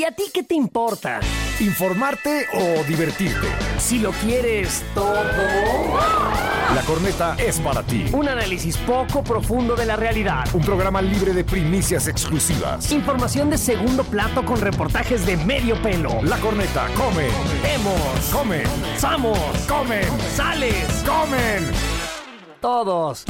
a ti qué te importa? ¿Informarte o divertirte? Si lo quieres todo. La Corneta es para ti. Un análisis poco profundo de la realidad. Un programa libre de primicias exclusivas. Información de segundo plato con reportajes de medio pelo. La Corneta come. Vemos. Comen. Somos. Comen. Sales. Comen. Todos.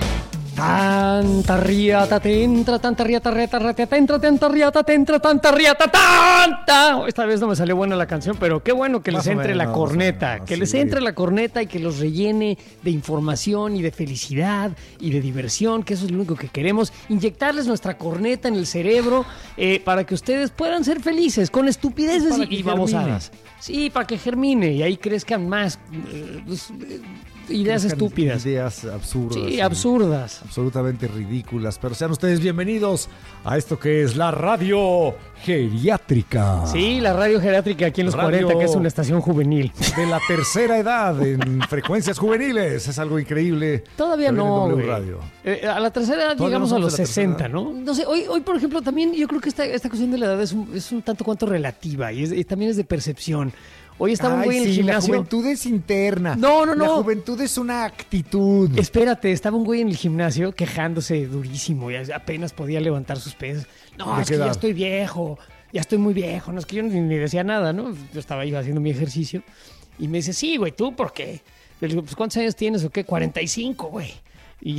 Tanta riata te entra, tanta riata te entra, tanta riata te entra, tanta riata, tanta. Esta vez no me salió buena la canción, pero qué bueno que les entre la corneta, que les entre la corneta y que los rellene de información y de felicidad y de diversión, que eso es lo único que queremos, inyectarles nuestra corneta en el cerebro para que ustedes puedan ser felices con estupideces y babosadas. Sí, para que germine y ahí crezcan más ideas estúpidas. Ideas absurdas. Sí, absurdas. Absolutamente ridículas. Pero sean ustedes bienvenidos a esto que es la radio geriátrica. Sí, la radio geriátrica aquí en los Radio 40, que es una estación juvenil. De la tercera edad en frecuencias juveniles. Es algo increíble. Todavía no, güey. Radio. A la tercera edad llegamos a los 60, ¿no? No sé, hoy, por ejemplo, también yo creo que esta cuestión de la edad es un tanto cuanto relativa y también es de percepción. Hoy estaba un güey en el gimnasio. La juventud es interna. No. La juventud es una actitud. Espérate, estaba un güey en el gimnasio quejándose durísimo y apenas podía levantar sus pesas. No, es que ya estoy viejo, ya estoy muy viejo. No, es que yo ni decía nada, ¿no? Yo estaba ahí haciendo mi ejercicio y me dice, sí, güey, ¿tú por qué? Le digo, pues, ¿cuántos años tienes o qué? 45, güey. Y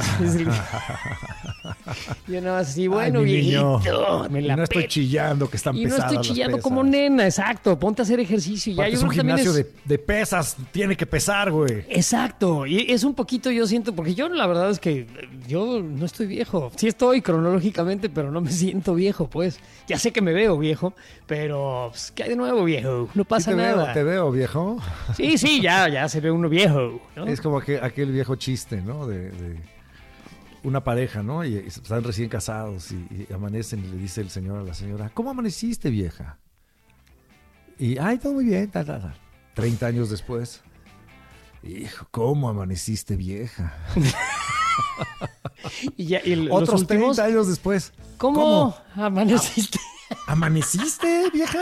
yo nada más así, bueno, viejito, me la no estoy chillando que están pesadas. Y no estoy chillando como nena, exacto. Ponte a hacer ejercicio. Ya, es un gimnasio de pesas, tiene que pesar, güey. Exacto. Y es un poquito, yo siento, porque yo la verdad es que yo no estoy viejo. Sí estoy cronológicamente, pero no me siento viejo, pues. Ya sé que me veo viejo, pero pues, ¿qué hay de nuevo, viejo? No pasa nada. ¿Te veo viejo? Sí, ya se ve uno viejo, ¿no? Es como aquel viejo chiste, ¿no? De una pareja, ¿no? Y están recién casados y amanecen y le dice el señor a la señora, ¿cómo amaneciste, vieja? Y, todo muy bien, tal. 30 años después, hijo, ¿cómo amaneciste, vieja? y otros 30 años después, ¿Cómo amaneciste? ¿Amaneciste, vieja?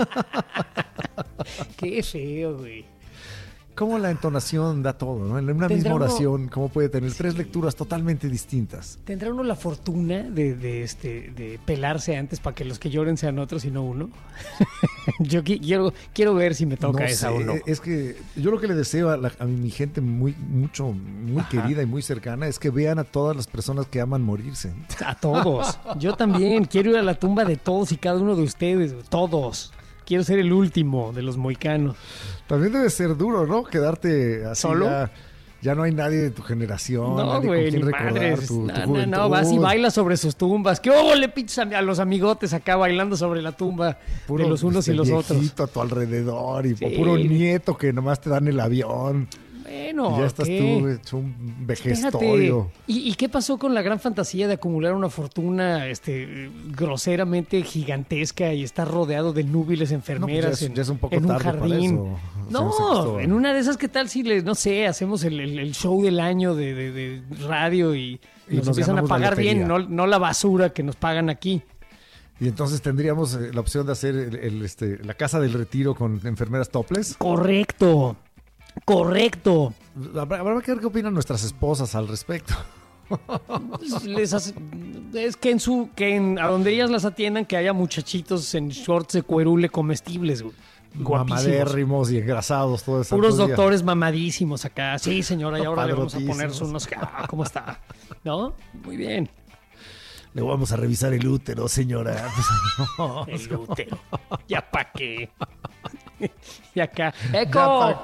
Qué feo, güey. Cómo la entonación da todo, ¿no? En una misma oración, cómo puede tener tres lecturas totalmente distintas. ¿Tendrá uno la fortuna de pelarse antes para que los que lloren sean otros y no uno? Yo quiero ver si me toca esa o no. Es que yo lo que le deseo a mi gente muy querida y muy cercana es que vean a todas las personas que aman morirse. A todos. Yo también quiero ir a la tumba de todos y cada uno de ustedes, todos. Quiero ser el último de los mohicanos. También debe ser duro, ¿no? Quedarte así. ¿Solo? Ya no hay nadie de tu generación. No, nadie güey, con quien ni recordar madres. tu juventud. No, vas y bailas sobre sus tumbas. ¿Qué hubo le pichas a los amigotes acá bailando sobre la tumba de los unos y los otros? A tu alrededor y puro nieto que nomás te dan el avión. Bueno, y ya estás tú hecho un vejestorio. ¿Y qué pasó con la gran fantasía de acumular una fortuna groseramente gigantesca y estar rodeado de núbiles enfermeras ya es un poco en un tarde jardín? para eso. No, en una de esas, ¿qué tal si no sé, hacemos el show del año de radio y nos empiezan a pagar bien, no la basura que nos pagan aquí? Y entonces tendríamos la opción de hacer la casa del retiro con enfermeras topless. Correcto. Habrá que ver qué opinan nuestras esposas al respecto. Es que a donde ellas las atiendan que haya muchachitos en shorts de cuerule comestibles, mamadérrimos y engrasados, todo eso. Puros doctores mamadísimos acá. Sí, señora, y ahora le vamos a poner unos... ¿Cómo está? ¿No? Muy bien. Le vamos a revisar el útero, señora. El útero. ¿Ya pa' qué? Y acá, ¡eco!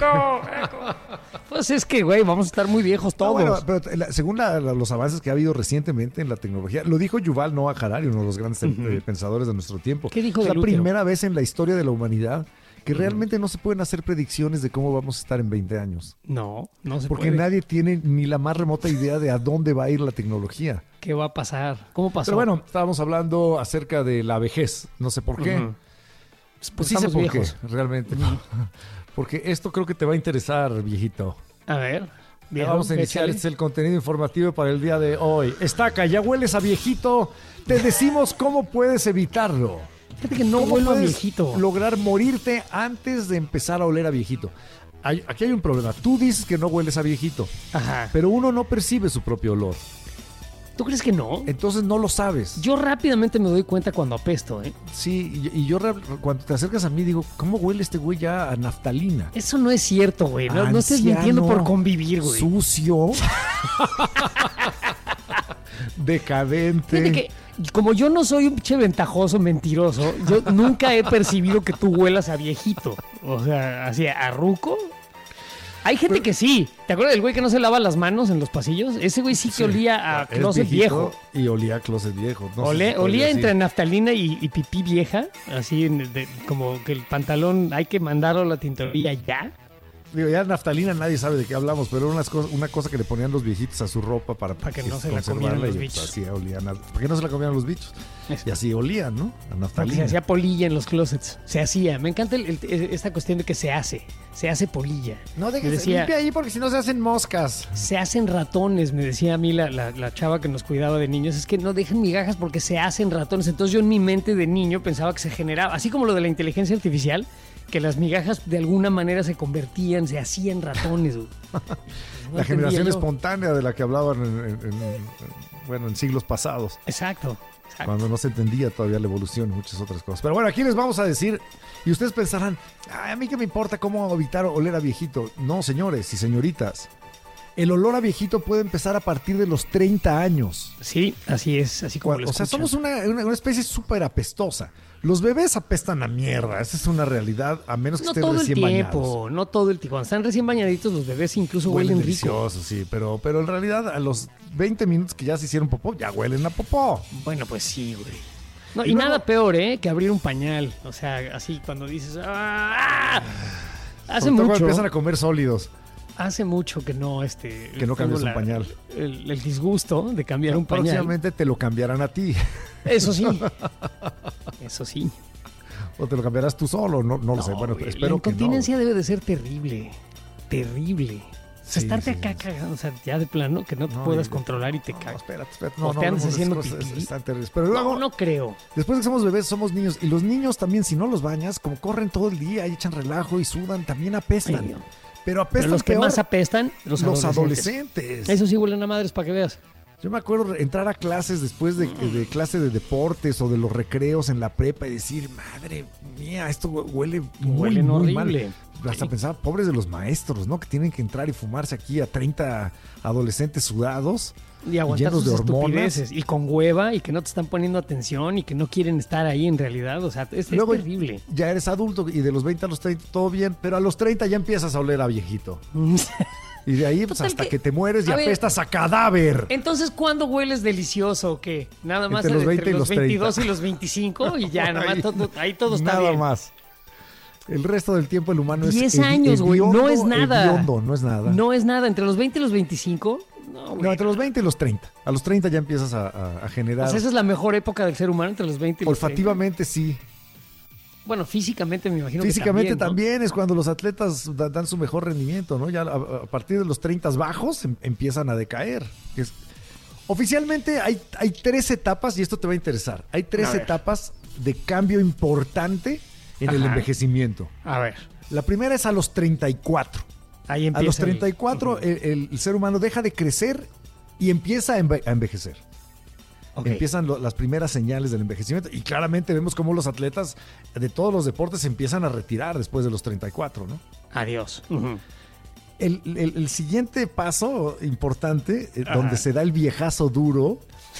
Pues es que, güey, vamos a estar muy viejos todos. Bueno, pero según los avances que ha habido recientemente en la tecnología, lo dijo Yuval Noah Harari, uno de los grandes pensadores de nuestro tiempo. ¿Qué dijo? Es la primera vez en la historia de la humanidad que realmente no se pueden hacer predicciones de cómo vamos a estar en 20 años. No se puede. Porque nadie tiene ni la más remota idea de a dónde va a ir la tecnología. ¿Qué va a pasar? ¿Cómo pasó? Pero bueno, estábamos hablando acerca de la vejez. No sé por qué. Pues sí sé por qué, realmente. Porque esto creo que te va a interesar, viejito. A ver. Viejo, vamos a iniciar. Este es el contenido informativo para el día de hoy. Estaca, ¿ya hueles a viejito? Te decimos cómo puedes evitarlo. Fíjate que no ¿Cómo huelo a puedes viejito. lograr morirte antes de empezar a oler a viejito? Aquí hay un problema. Tú dices que no hueles a viejito, Ajá. pero uno no percibe su propio olor. ¿Tú crees que no? Entonces no lo sabes. Yo rápidamente me doy cuenta cuando apesto, ¿eh? Sí, y yo cuando te acercas a mí digo, ¿cómo huele este güey ya a naftalina? Eso no es cierto, güey. No estés mintiendo por convivir, güey. Sucio. Decadente. Fíjate que, como yo no soy un pinche ventajoso, mentiroso, yo nunca he percibido que tú huelas a viejito. O sea, así, a ruco. Hay gente que sí. ¿Te acuerdas del güey que no se lava las manos en los pasillos? Ese güey sí que olía a closet viejo. Y olía a closet viejo. No olía entre naftalina y pipí vieja. Así, como que el pantalón hay que mandarlo a la tintorería ya. Digo, ya naftalina nadie sabe de qué hablamos, pero era una cosa que le ponían los viejitos a su ropa para que no se la comieran los bichos. Así olían, para que no se la comieran los bichos. Y así olían, ¿no? A naftalina. Porque se hacía polilla en los closets. Se hacía. Me encanta esta cuestión de que se hace polilla. No dejes, limpia ahí porque si no se hacen moscas. Se hacen ratones, me decía a mí la chava que nos cuidaba de niños. Es que no dejen migajas porque se hacen ratones. Entonces yo en mi mente de niño pensaba que se generaba, así como lo de la inteligencia artificial, que las migajas de alguna manera se convertían, se hacían ratones. No la generación espontánea de la que hablaban en siglos pasados. Exacto. Cuando no se entendía todavía la evolución y muchas otras cosas. Pero bueno, aquí les vamos a decir, y ustedes pensarán, a mí qué me importa cómo evitar oler a viejito. No, señores y señoritas. El olor a viejito puede empezar a partir de los 30 años. Sí, así es, así como lo escuchan. Somos una especie súper apestosa. Los bebés apestan a mierda, esa es una realidad, a menos que estén recién bañados. No todo el tiempo, cuando están recién bañaditos los bebés incluso huelen rico. Delicioso, sí, pero en realidad a los 20 minutos que ya se hicieron popó, ya huelen a popó. Bueno, pues sí, güey. No, y luego, nada peor, que abrir un pañal. O sea, así cuando dices... Hace mucho... Cuando empiezan a comer sólidos. Hace mucho que no cambias un pañal. El disgusto de cambiar un pañal. Próximamente te lo cambiarán a ti. Eso sí. Eso sí. O te lo cambiarás tú solo, no lo sé. Bueno, espero que no. La incontinencia debe de ser terrible. Terrible. Sí, estarte acá cagando, o sea, ya de plano que no te puedas controlar y te cagas. Espérate. No, te andas haciendo pipí. Pero luego, no creo. Después de que somos bebés, somos niños. Y los niños también, si no los bañas, como corren todo el día y echan relajo y sudan, también apestan. Ay, Pero los que peor, más apestan, los adolescentes. Eso sí huelen a madres para que veas. Yo me acuerdo entrar a clases después de clase de deportes o de los recreos en la prepa y decir, madre mía, esto huele muy horrible. Mal. Hasta pensaba, pobres de los maestros, ¿no? Que tienen que entrar y fumarse aquí a 30 adolescentes sudados. Y aguantar sus estupideces. Y con hueva y que no te están poniendo atención y que no quieren estar ahí en realidad. O sea, es terrible. Ya eres adulto y de los 20 a los 30 todo bien, pero a los 30 ya empiezas a oler a viejito. Y de ahí pues, hasta que te mueres y apestas a cadáver. Entonces, ¿cuándo hueles delicioso o qué? Nada más entre los 22 y los 25 y ya, nada más ahí todo está bien. Nada más. El resto del tiempo el humano 10 años, güey, no es nada. No es nada. No es nada. Entre los 20 y los 25... No, entre los 20 y los 30. A los 30 ya empiezas a generar... O sea, esa es la mejor época del ser humano, entre los 20 y los 30. Olfativamente, sí. Bueno, físicamente me imagino físicamente que también es cuando los atletas dan su mejor rendimiento, ¿no? Ya a partir de los 30 bajos empiezan a decaer. Oficialmente hay 3 etapas, y esto te va a interesar. Hay 3 etapas de cambio importante en el envejecimiento. A ver. La primera es a los 34. Ahí empieza. A los 34 el ser humano deja de crecer y empieza a envejecer. Okay. Empiezan las primeras señales del envejecimiento y claramente vemos cómo los atletas de todos los deportes se empiezan a retirar después de los 34, ¿no? Adiós. El siguiente paso importante, donde se da el viejazo duro,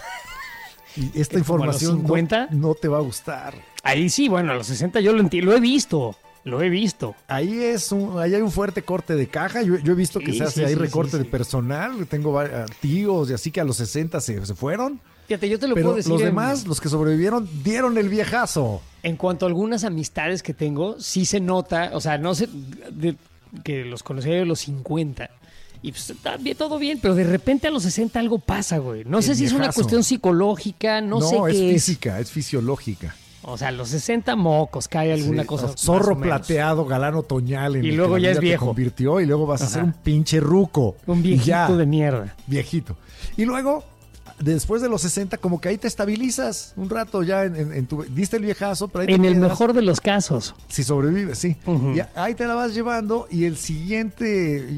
y esta información no te va a gustar. Ahí sí, bueno, a los 60 yo lo he visto. Lo he visto. Ahí hay un fuerte corte de caja. Yo he visto que se hace recorte de personal. Tengo tíos y así que a los 60 se fueron. Fíjate, yo te lo puedo decir. Los demás, los que sobrevivieron, dieron el viejazo. En cuanto a algunas amistades que tengo, sí se nota, o sea, no sé, que los conocí a los 50. Y pues está bien, todo bien, pero de repente a los 60 algo pasa, güey. No sé si es una cuestión psicológica, no sé qué es. No, es física, es fisiológica. O sea, a los 60 mocos, cae alguna cosa. Zorro plateado, galán otoñal. Y luego ya es viejo. Te convirtió y luego vas a ser un pinche ruco. Un viejito de mierda. Viejito. Y luego, después de los 60, como que ahí te estabilizas un rato ya diste el viejazo, pero ahí en te el quedas. mejor de los casos. Si sobrevives, sí. Uh-huh. Y ahí te la vas llevando y el siguiente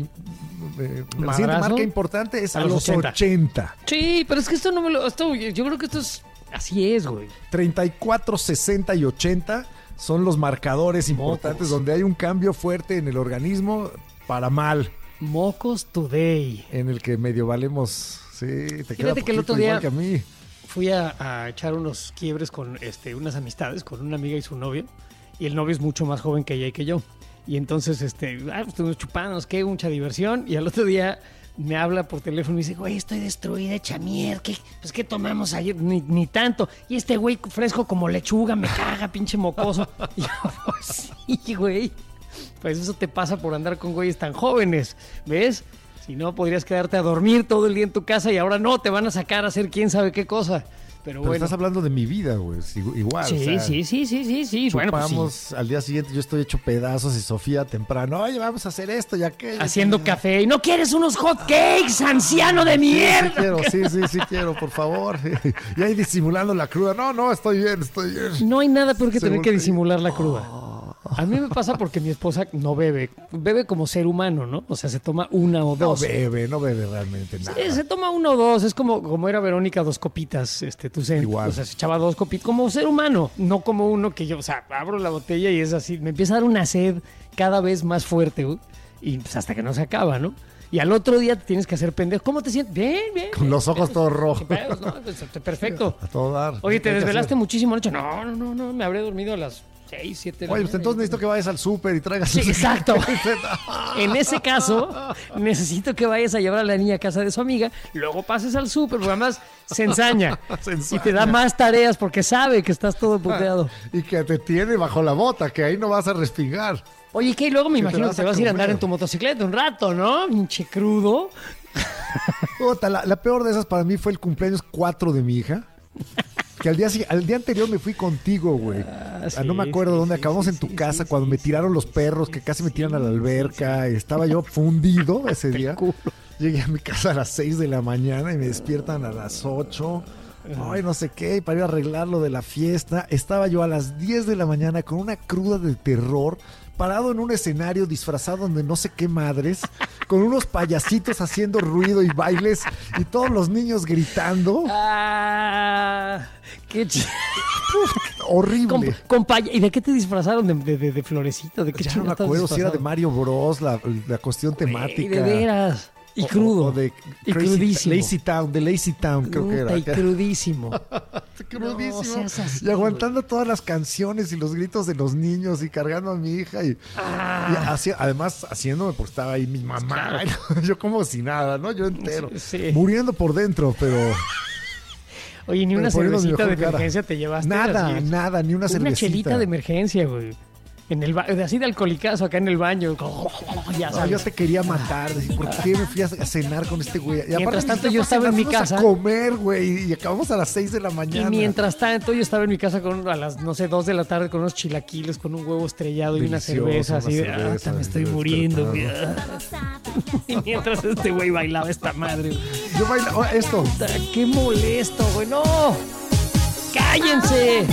la siguiente marca importante es a los 80. Sí, pero es que esto no me lo... yo creo que esto es... Así es, güey. 34, 60 y 80 son los marcadores importantes donde hay un cambio fuerte en el organismo para mal. Mocos today. En el que medio valemos... Sí, te queda Fíjate que el otro día igual que a mí. Fui a echar unos quiebres con unas amistades, con una amiga y su novio. Y el novio es mucho más joven que ella y que yo. Y entonces, estuvimos chupando, ¿qué? Mucha diversión. Y al otro día me habla por teléfono y me dice, güey, estoy destruida, hecha mierda. ¿Qué tomamos ayer? Ni tanto. Y este güey fresco como lechuga, me caga, pinche mocoso. Y yo, sí, güey. Pues eso te pasa por andar con güeyes tan jóvenes, ¿ves? Si no, podrías quedarte a dormir todo el día en tu casa y ahora no, te van a sacar a hacer quién sabe qué cosa. Pero bueno. Estás hablando de mi vida, güey. Igual. Sí, o sea, sí. Chupamos, Bueno, pues sí. Al día siguiente yo estoy hecho pedazos y Sofía temprano. Oye, vamos a hacer esto y aquello. Haciendo café. ¿Y no quieres unos hot cakes, anciano de mierda? Sí quiero, por favor. Y ahí disimulando la cruda. No, estoy bien. No hay nada peor que tener que disimular la cruda. A mí me pasa porque mi esposa no bebe. Bebe como ser humano, ¿no? O sea, se toma una o dos. No bebe realmente nada. Se toma uno o dos. Es como era Verónica, 2 copitas, Igual. O sea, se echaba 2 copitas como ser humano. No como uno que yo, o sea, abro la botella y es así. Me empieza a dar una sed cada vez más fuerte, güey. Y pues hasta que no se acaba, ¿no? Y al otro día te tienes que hacer pendejo. ¿Cómo te sientes? Bien. Con los ojos todos rojos. No, perfecto. A todo dar. Oye, ¿te desvelaste muchísimo anoche? No. Me habré dormido a las 6, 7 de la Oye, pues entonces necesito que vayas al súper y traigas... Sí, exacto. En ese caso, necesito que vayas a llevar a la niña a casa de su amiga, luego pases al súper, porque además se ensaña. Y te da más tareas porque sabe que estás todo puteado. Y que te tiene bajo la bota, que ahí no vas a respingar. Oye, ¿qué? Y luego me imagino que te vas a ir a andar en tu motocicleta un rato, ¿no? Pinche crudo. La peor de esas para mí fue el cumpleaños 4 de mi hija. Que al día anterior me fui contigo, güey. No me acuerdo dónde. Acabamos en tu casa cuando me tiraron los perros, que casi me tiran a la alberca. Estaba yo fundido ese día. Llegué a mi casa a las 6 de la mañana y me despiertan a las 8. Ay, no sé qué, para ir a arreglar lo de la fiesta. Estaba yo a las 10 de la mañana con una cruda de terror, parado en un escenario disfrazado donde no sé qué madres, con unos payasitos haciendo ruido y bailes y todos los niños gritando. ¡Qué horrible! ¿Y de qué te disfrazaron? ¿De florecito? ¿De qué ya no me acuerdo si era de Mario Bros, la cuestión temática. De veras. Y crudo. Y crudísimo. De Lazy Town, creo que era. Y crudísimo. Crudísimo. No, así, y aguantando todas las canciones y los gritos de los niños y cargando a mi hija. Y además haciéndome, porque estaba ahí mi mamá. Claro. Yo como si nada, ¿no? Yo entero. Sí. Muriendo por dentro, pero... Oye, ni una cervecita de emergencia te llevaste. Nada, ni una cervecita. Una chelita de emergencia, güey. Así de alcoholicazo acá en el baño. Ya sabes. Yo te quería matar. ¿Por qué me fui a cenar con este güey? Y mientras tanto yo estaba en mi casa. A comer, güey. Y acabamos a las 6 de la mañana. Y mientras tanto yo estaba en mi casa a las, 2 de la tarde con unos chilaquiles, con un huevo estrellado y una cerveza. Así de, me estoy muriendo. Y mientras este güey bailaba esta madre. Yo bailaba esto. Qué molesto, güey. ¡No! ¡Cállense!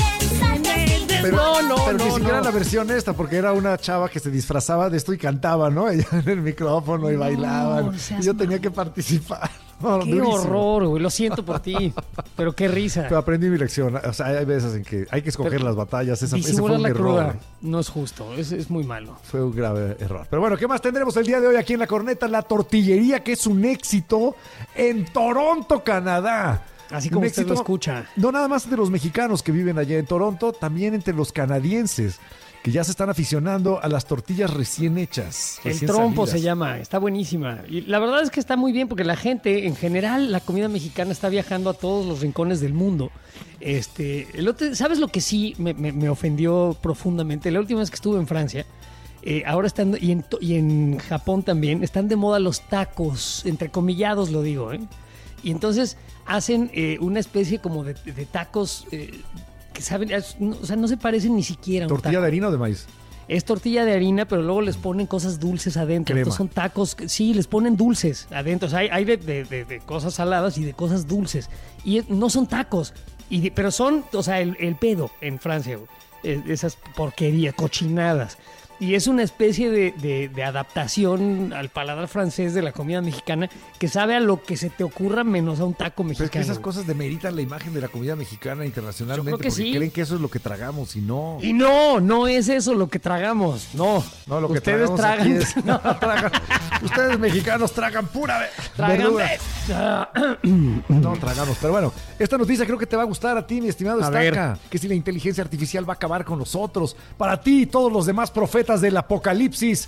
Pero ni siquiera la versión esta, porque era una chava que se disfrazaba de esto y cantaba, ¿no? Ella en el micrófono y bailaban. Y yo tenía que participar. Qué horror, güey. Lo siento por ti. Pero qué risa. Pero aprendí mi lección. O sea, hay veces en que hay que escoger las batallas. Ese fue un la error. Cruda no es justo. Es muy malo. Fue un grave error. Pero bueno, ¿qué más tendremos el día de hoy aquí en La Corneta? La tortillería, que es un éxito en Toronto, Canadá. Así como usted lo escucha. No nada más de los mexicanos que viven allá en Toronto, también entre los canadienses, que ya se están aficionando a las tortillas recién hechas. El trompo se llama, está buenísima. Y la verdad es que está muy bien porque la gente, en general, la comida mexicana está viajando a todos los rincones del mundo. ¿Sabes lo que sí me ofendió profundamente? La última vez que estuve en Francia, ahora están, y en Japón también, están de moda los tacos, entrecomillados lo digo, ¿eh? Y entonces hacen una especie como de tacos que saben, o sea, no se parecen ni siquiera a un ¿Tortilla taco. de harina o de maíz? Es tortilla de harina, pero luego les ponen cosas dulces adentro. Crema. Entonces son tacos, sí, les ponen dulces adentro. O sea, hay de cosas saladas y de cosas dulces. Y no son tacos, pero son, o sea, el pedo en Francia, güey. Esas porquerías, cochinadas. Y es una especie de adaptación al paladar francés de la comida mexicana que sabe a lo que se te ocurra menos a un taco mexicano. Pero es que esas cosas demeritan la imagen de la comida mexicana internacionalmente. Yo creo que porque sí. creen que eso es lo que tragamos y no. Y no es eso lo que tragamos. No, No, lo que ustedes tragamos tragan. aquí es- no, tragan. Ustedes mexicanos tragan pura Tragan verdura. No tragamos. Pero bueno, esta noticia creo que te va a gustar a ti, mi estimado A Estaca. Que si la inteligencia artificial va a acabar con nosotros. Para ti y todos los demás profetas del apocalipsis,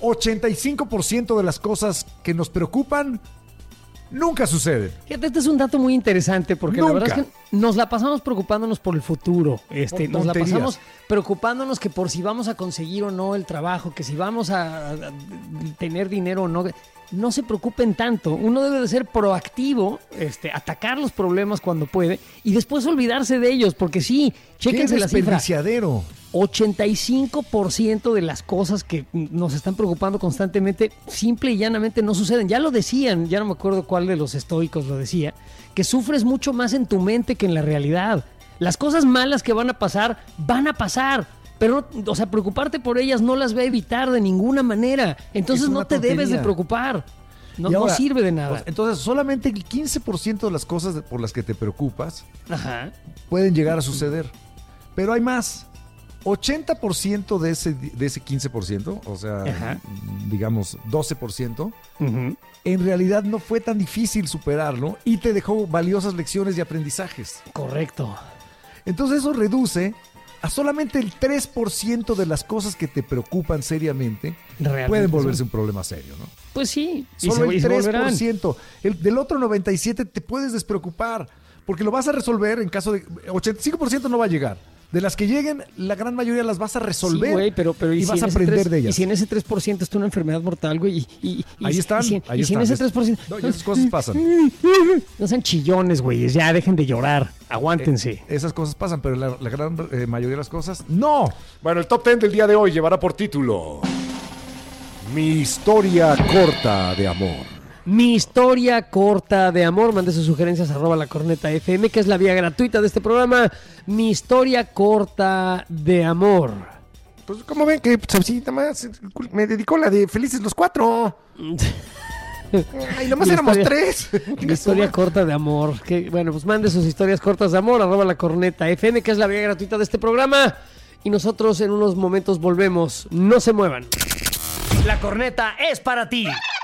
85% de las cosas que nos preocupan nunca suceden. Fíjate, este es un dato muy interesante porque la Nunca. verdad es que nos la pasamos preocupándonos por el futuro. Por Nos la tonterías. pasamos preocupándonos que por si vamos a conseguir o no el trabajo, que si vamos a tener dinero o no. No se preocupen tanto. Uno debe de ser proactivo, atacar los problemas cuando puede y después olvidarse de ellos, porque sí, ¡Qué chéquense la cifra. desperdiciadero! 85% de las cosas que nos están preocupando constantemente simple y llanamente no suceden. Ya lo decían, ya no me acuerdo cuál de los estoicos lo decía, que sufres mucho más en tu mente que en la realidad. Las cosas malas que van a pasar, pero, o sea, preocuparte por ellas no las va a evitar de ninguna manera. Entonces Es una no te debes de tontería. preocupar. Y ahora, no sirve de nada. pues, entonces, solamente el 15% de las cosas por las que te preocupas Ajá. pueden llegar a suceder. Pero hay más. 80% de ese 15%, o sea, Ajá. digamos 12%, Ujú. en realidad no fue tan difícil superarlo y te dejó valiosas lecciones y aprendizajes. Correcto. Entonces eso reduce a solamente el 3% de las cosas que te preocupan seriamente Realmente pueden volverse sí. un problema serio, ¿no? Pues sí. Solo el se volverán. 3%. Del otro 97% te puedes despreocupar, porque lo vas a resolver en caso de... 85% no va a llegar. De las que lleguen, la gran mayoría las vas a resolver. Sí, güey, pero y si vas en a ese aprender 3, de ellas. Y si en ese 3% está una enfermedad mortal, güey, Ahí están, ahí y si en están. ese 3%... No, y esas cosas pasan. No sean chillones, güeyes, ya dejen de llorar, aguántense. Esas cosas pasan, pero la gran mayoría de las cosas, ¡no! Bueno, el top 10 del día de hoy llevará por título Mi historia corta de amor. Mi historia corta de amor, mande sus sugerencias @lacorneta.fm, que es la vía gratuita de este programa. Mi historia corta de amor. Pues como ven que pues, así nada más me dedicó la de Felices los Cuatro. Ay, nomás Mi éramos historia- 3. Mi historia corta de amor. Que, bueno, pues mande sus historias cortas de amor @lacorneta.fm, que es la vía gratuita de este programa. Y nosotros en unos momentos volvemos. No se muevan. La corneta es para ti.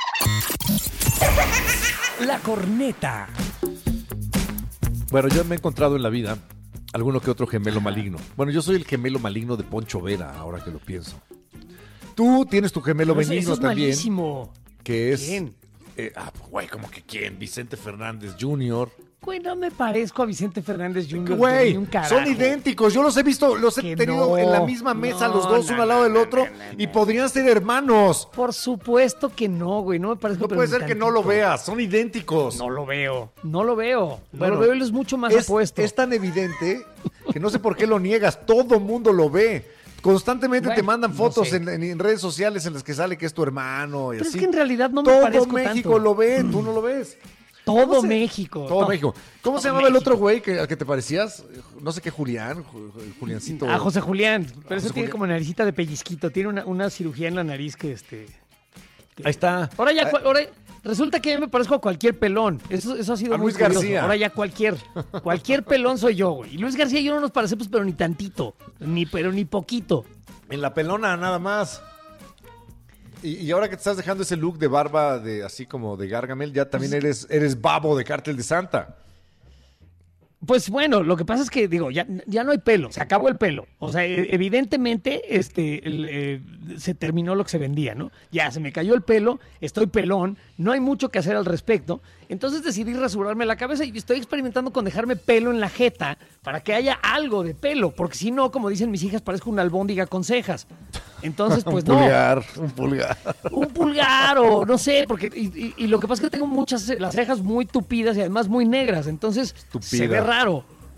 La corneta. Bueno, yo me he encontrado en la vida alguno que otro gemelo maligno. Bueno, yo soy el gemelo maligno de Poncho Vera, ahora que lo pienso. Tú tienes tu gemelo Pero eso maligno es también, malísimo. que es... ¿Quién? Güey, ¿cómo que quién? Vicente Fernández Jr. Güey, no me parezco a Vicente Fernández Jr. Güey, ni un carajo. son idénticos. Yo los he visto, los he Que tenido no, en la misma mesa, no, los dos, no, uno al lado del otro, y podrían ser hermanos. Por supuesto que no, güey. No me parezco. No pero puede ni ser que no lo tantito. veas, son idénticos. No lo veo. No lo veo. Bueno, no lo veo, él es mucho más apuesto. Es tan evidente que no sé por qué lo niegas. Todo mundo lo ve. Constantemente Bueno, te mandan no fotos sé. en redes sociales en las que sale que es tu hermano. Y Pero así. es que en realidad no me Todo parezco México tanto. lo ve, tú no lo ves. Todo ¿Cómo se- México. Todo México. ¿Cómo se todo llamaba el México. otro güey al que te parecías? No sé qué, Julián, Juliancito. Ah, José Julián. Pero José ese tiene Julián. como naricita de pellizquito. Tiene una cirugía en la nariz que Ahí está. Ahora ya, ahora resulta que ya me parezco a cualquier pelón. Eso ha sido A muy Luis curioso. García. Ahora ya cualquier pelón soy yo, güey. Y Luis García y yo no nos parecemos, pero ni tantito. Pero ni poquito. En la pelona, nada más. Y ahora que te estás dejando ese look de barba de así como de Gargamel, ya también eres babo de Cártel de Santa. Pues bueno, lo que pasa es que, digo, ya no hay pelo, se acabó el pelo. O sea, evidentemente se terminó lo que se vendía, ¿no? Ya se me cayó el pelo, estoy pelón, no hay mucho que hacer al respecto. Entonces decidí rasurarme la cabeza y estoy experimentando con dejarme pelo en la jeta para que haya algo de pelo, porque si no, como dicen mis hijas, parezco una albóndiga con cejas. Entonces, pues un no. pulgar. Un pulgar o no sé, porque y lo que pasa es que tengo las cejas muy tupidas y además muy negras, entonces se Tupida. ve raro.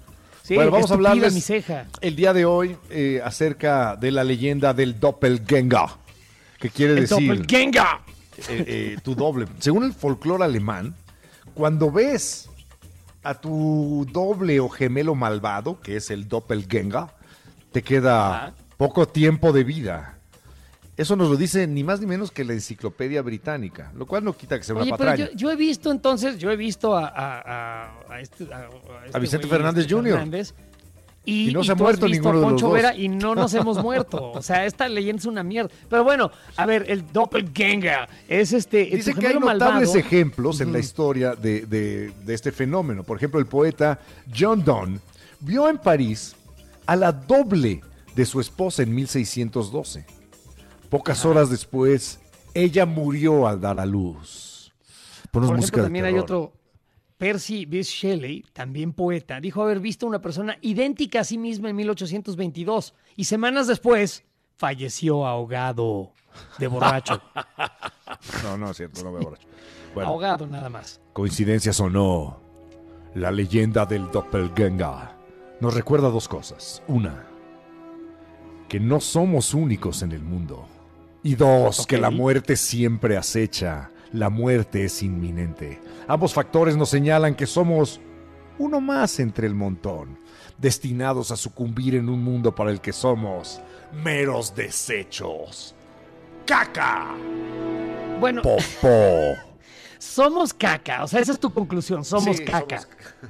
Sí, bueno, vamos a estúpida hablarles mi ceja. el día de hoy acerca de la leyenda del doppelganger, que quiere El decir doppelganger. tu doble. Según el folclore alemán, cuando ves a tu doble o gemelo malvado, que es el doppelganger, te queda poco tiempo de vida. Eso nos lo dice ni más ni menos que la Enciclopedia Británica, lo cual no quita que sea una patraña. Pero yo he visto A Vicente güey, Fernández Jr. Fernández, y no se ha tú has muerto visto ninguno a de los Poncho dos. Vera y no nos hemos muerto. O sea, esta leyenda es una mierda. Pero bueno, a ver, el doppelganger es Dice tu que hay gemelo notables malvado. ejemplos en la historia de este fenómeno. Por ejemplo, el poeta John Donne vio en París a la doble de su esposa en 1612. Pocas horas después, ella murió al dar a luz. Ponos Por música ejemplo, de también hay terror. otro, Percy Bysshe Shelley, también poeta, dijo haber visto una persona idéntica a sí misma en 1822 y semanas después falleció ahogado de borracho. No es cierto, no me borracho. Bueno, Ahogado nada más. coincidencias o no, la leyenda del doppelganger nos recuerda dos cosas. Una, que no somos únicos en el mundo. Y dos, que la muerte siempre acecha. La muerte es inminente. Ambos factores nos señalan que somos uno más entre el montón, destinados a sucumbir en un mundo para el que somos meros desechos. ¡Caca! Bueno, Popó. somos caca, o sea, esa es tu conclusión, somos Sí, caca.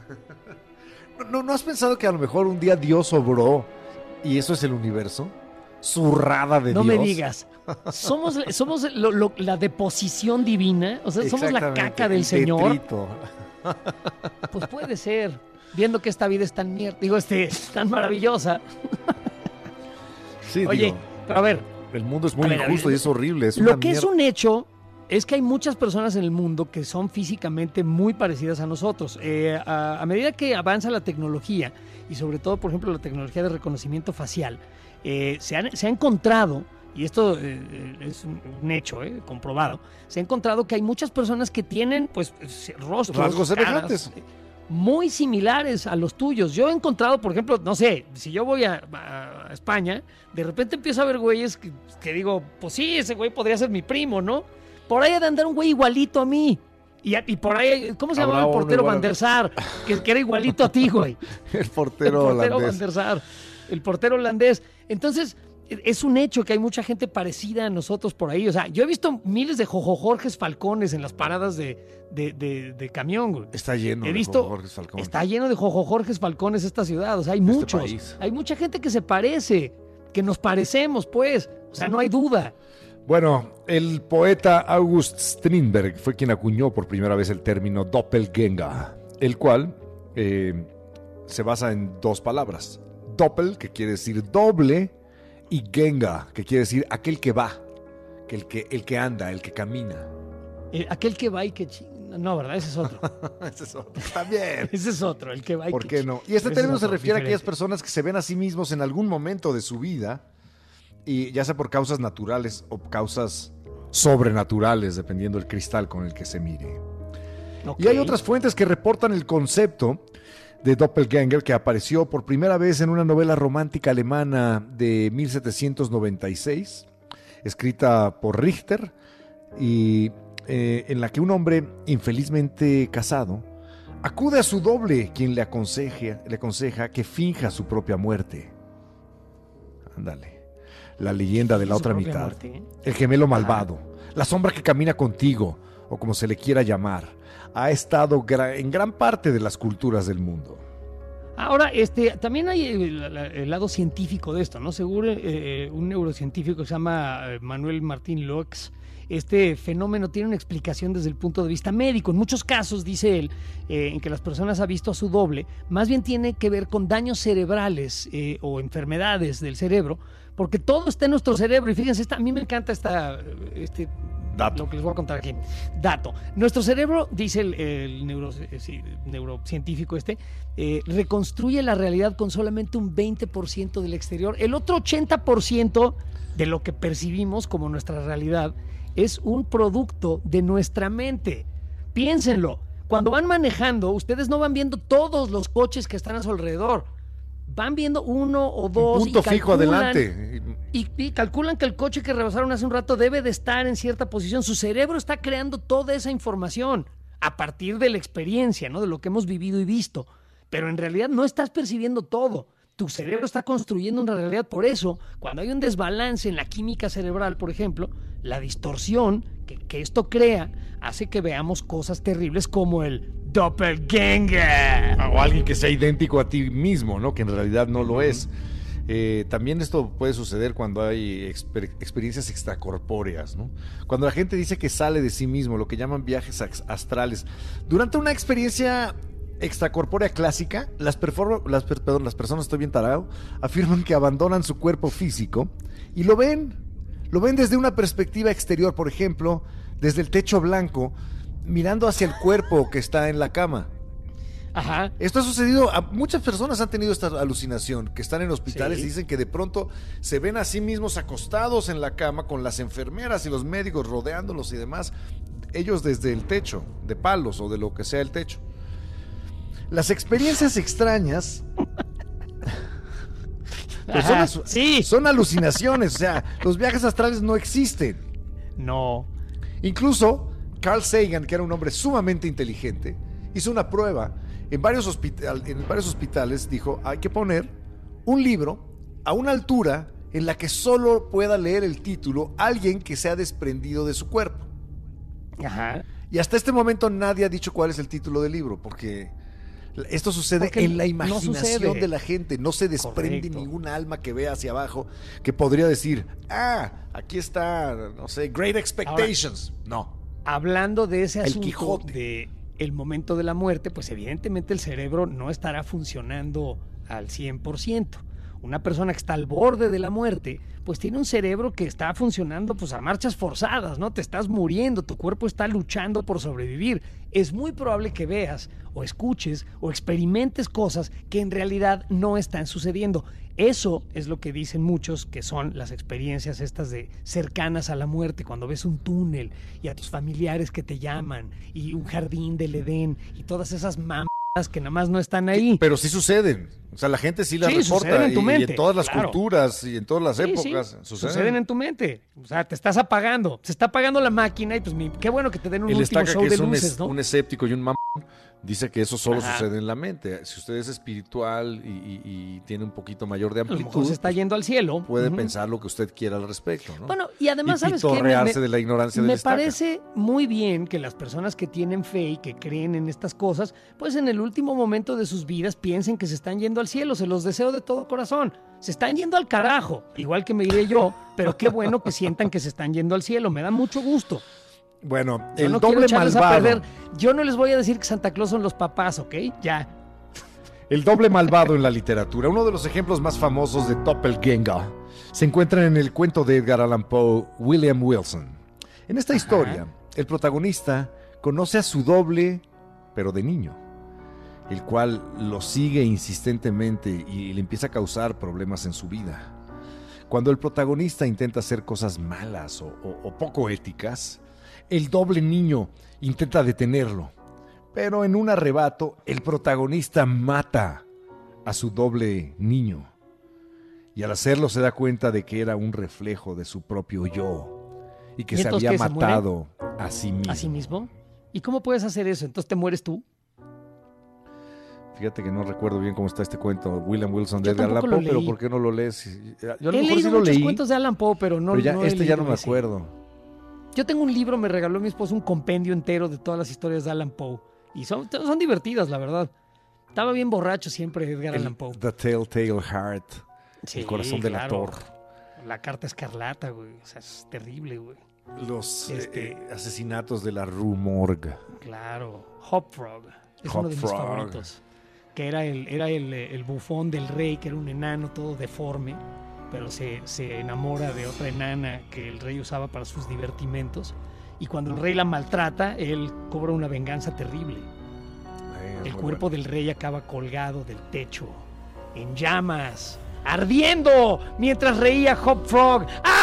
¿No has pensado que a lo mejor un día Dios obró y eso es el universo? Zurrada de No Dios. me digas. Somos la deposición divina, o sea, somos la Exactamente, caca del el Señor. detrito. Pues puede ser, viendo que esta vida es tan tan maravillosa. Sí, Oye, digo, pero a ver, el mundo es muy a ver, injusto y es horrible. Es lo una que es mierda. un hecho es que hay muchas personas en el mundo que son físicamente muy parecidas a nosotros. A medida que avanza la tecnología, y sobre todo, por ejemplo, la tecnología de reconocimiento facial, se ha encontrado, y esto es un hecho comprobado, se ha encontrado que hay muchas personas que tienen pues rostros, Rasgos caras, semejantes. muy similares a los tuyos. Yo he encontrado, por ejemplo, no sé, si yo voy a España, de repente empiezo a ver güeyes que digo, pues sí, ese güey podría ser mi primo, ¿no? Por ahí ha de andar un güey igualito a mí. Y por ahí, ¿cómo se llamaba el portero Van der Sar? Que era igualito a ti, güey. El portero holandés. Van der Sar, el portero holandés. Entonces, es un hecho que hay mucha gente parecida a nosotros por ahí. O sea, yo he visto miles de Jojo Jorges Falcones en las paradas de camión, güey. Está lleno He de visto, Jojo Jorges Falcón. está lleno de Jojo Jorges Falcones esta ciudad. O sea, hay muchos. país. Hay mucha gente que se parece, que nos parecemos, pues. O sea, no hay duda. Bueno, el poeta August Strindberg fue quien acuñó por primera vez el término doppelganger, el cual se basa en dos palabras. Doppel, que quiere decir doble, y Genga, que quiere decir aquel que va, el que anda, el que camina. Aquel que va y que... No, ¿verdad? Ese es otro. Ese es otro. También. Ese es otro, el que va y ¿Por que... qué no? Y este Ese término es se otro, refiere a aquellas diferente. personas que se ven a sí mismos en algún momento de su vida, y ya sea por causas naturales o causas sobrenaturales, dependiendo del cristal con el que se mire. Ok. Y hay otras fuentes que reportan el concepto de doppelganger que apareció por primera vez en una novela romántica alemana de 1796, escrita por Richter, y en la que un hombre infelizmente casado acude a su doble, quien le aconseja que finja su propia muerte. Ándale. La leyenda de la Su otra propia mitad. muerte, ¿eh? El gemelo malvado. La sombra que camina contigo, o como se le quiera llamar, ha estado en gran parte de las culturas del mundo. Ahora, también hay el lado científico de esto, ¿no? Seguro un neurocientífico que se llama Manuel Martín Loix, este fenómeno tiene una explicación desde el punto de vista médico. En muchos casos, dice él, en que las personas han visto a su doble, más bien tiene que ver con daños cerebrales o enfermedades del cerebro, porque todo está en nuestro cerebro. Y fíjense, a mí me encanta Dato. lo que les voy a contar aquí. Dato. Nuestro cerebro, dice el neurocientífico reconstruye la realidad con solamente un 20% del exterior. El otro 80% de lo que percibimos como nuestra realidad es un producto de nuestra mente. Piénsenlo. Cuando van manejando, ustedes no van viendo todos los coches que están a su alrededor. van viendo uno o dos. Un punto fijo adelante. Y calculan que el coche que rebasaron hace un rato debe de estar en cierta posición. Su cerebro está creando toda esa información a partir de la experiencia, ¿no? De lo que hemos vivido y visto. Pero en realidad no estás percibiendo todo. Tu cerebro está construyendo una realidad. Por eso, cuando hay un desbalance en la química cerebral, por ejemplo, la distorsión que esto crea hace que veamos cosas terribles como el doppelganger. O alguien que sea idéntico a ti mismo, ¿no? Que en realidad no lo es. También esto puede suceder cuando hay experiencias extracorpóreas, ¿no? Cuando la gente dice que sale de sí mismo, lo que llaman viajes astrales. Durante una experiencia extracorpórea clásica, las personas, estoy bien tarado, afirman que abandonan su cuerpo físico y lo ven desde una perspectiva exterior, por ejemplo, desde el techo blanco, mirando hacia el cuerpo que está en la cama. Ajá. Esto ha sucedido, muchas personas han tenido esta alucinación, que están en hospitales y dicen que de pronto se ven a sí mismos acostados en la cama con las enfermeras y los médicos rodeándolos y demás, ellos desde el techo, de palos o de lo que sea el techo. Las experiencias extrañas pues son alucinaciones, o sea, los viajes astrales no existen. No. Incluso Carl Sagan, que era un hombre sumamente inteligente, hizo una prueba en varios hospitales, dijo, hay que poner un libro a una altura en la que solo pueda leer el título alguien que se ha desprendido de su cuerpo. Ajá. Y hasta este momento nadie ha dicho cuál es el título del libro, porque esto sucede en la imaginación de la gente. No se desprende ningún alma que vea hacia abajo que podría decir, aquí está, no sé, Great Expectations. Ahora, no. Hablando de ese asunto Quijote. De el momento de la muerte, pues evidentemente el cerebro no estará funcionando al 100%. Una persona que está al borde de la muerte, pues tiene un cerebro que está funcionando pues a marchas forzadas, ¿no? Te estás muriendo, tu cuerpo está luchando por sobrevivir. Es muy probable que veas o escuches o experimentes cosas que en realidad no están sucediendo. Eso es lo que dicen muchos que son las experiencias estas de cercanas a la muerte, cuando ves un túnel y a tus familiares que te llaman y un jardín del Edén y todas esas que nada más no están ahí. Pero sí suceden. O sea, la gente sí las reporta en tu mente, y en todas las culturas y en todas las épocas. Suceden en tu mente. O sea, te estás apagando. Se está apagando la máquina y pues qué bueno que te den un último show de luces, ¿no? Un escéptico y un mamón dice que eso solo sucede en la mente. Si usted es espiritual y tiene un poquito mayor de amplitud, a lo mejor se está yendo al cielo. Puede pensar lo que usted quiera al respecto, ¿no? Bueno, y además, ¿sabes qué? Pitorrearse de la ignorancia del estaca. Me parece muy bien que las personas que tienen fe y que creen en estas cosas, pues en el último momento de sus vidas piensen que se están yendo al cielo. Se los deseo de todo corazón. Se están yendo al carajo, igual que me iré yo, pero qué bueno que sientan que se están yendo al cielo. Me da mucho gusto. Bueno, el doble malvado. Yo no les voy a decir que Santa Claus son los papás, ¿ok? Ya. El doble malvado en la literatura. Uno de los ejemplos más famosos de doppelganger se encuentra en el cuento de Edgar Allan Poe, William Wilson. En esta historia, el protagonista conoce a su doble, pero de niño, el cual lo sigue insistentemente y le empieza a causar problemas en su vida. Cuando el protagonista intenta hacer cosas malas o poco éticas, el doble niño intenta detenerlo, pero en un arrebato el protagonista mata a su doble niño y al hacerlo se da cuenta de que era un reflejo de su propio yo y que se había matado a sí mismo. ¿A sí mismo? ¿Y cómo puedes hacer eso? ¿Entonces te mueres tú? Fíjate que no recuerdo bien cómo está este cuento, William Wilson de Edgar Allan Poe, pero ¿por qué no lo lees? Yo a lo mejor sí lo leí. He leído muchos cuentos de Allan Poe, pero no ya no me acuerdo. Yo tengo un libro, me regaló mi esposo un compendio entero de todas las historias de Allan Poe. Y son divertidas, la verdad. Estaba bien borracho siempre Edgar Allan Poe. The Telltale Heart. Sí, el corazón del actor. La carta escarlata, güey. O sea, es terrible, güey. Los asesinatos de la Rue Morgue. Claro. Hopfrog. Es uno de mis favoritos. Que era el bufón del rey, que era un enano todo deforme, pero se enamora de otra enana que el rey usaba para sus divertimentos. Y cuando el rey la maltrata, él cobra una venganza terrible. El cuerpo del rey acaba colgado del techo, en llamas, ardiendo, mientras reía Hopfrog.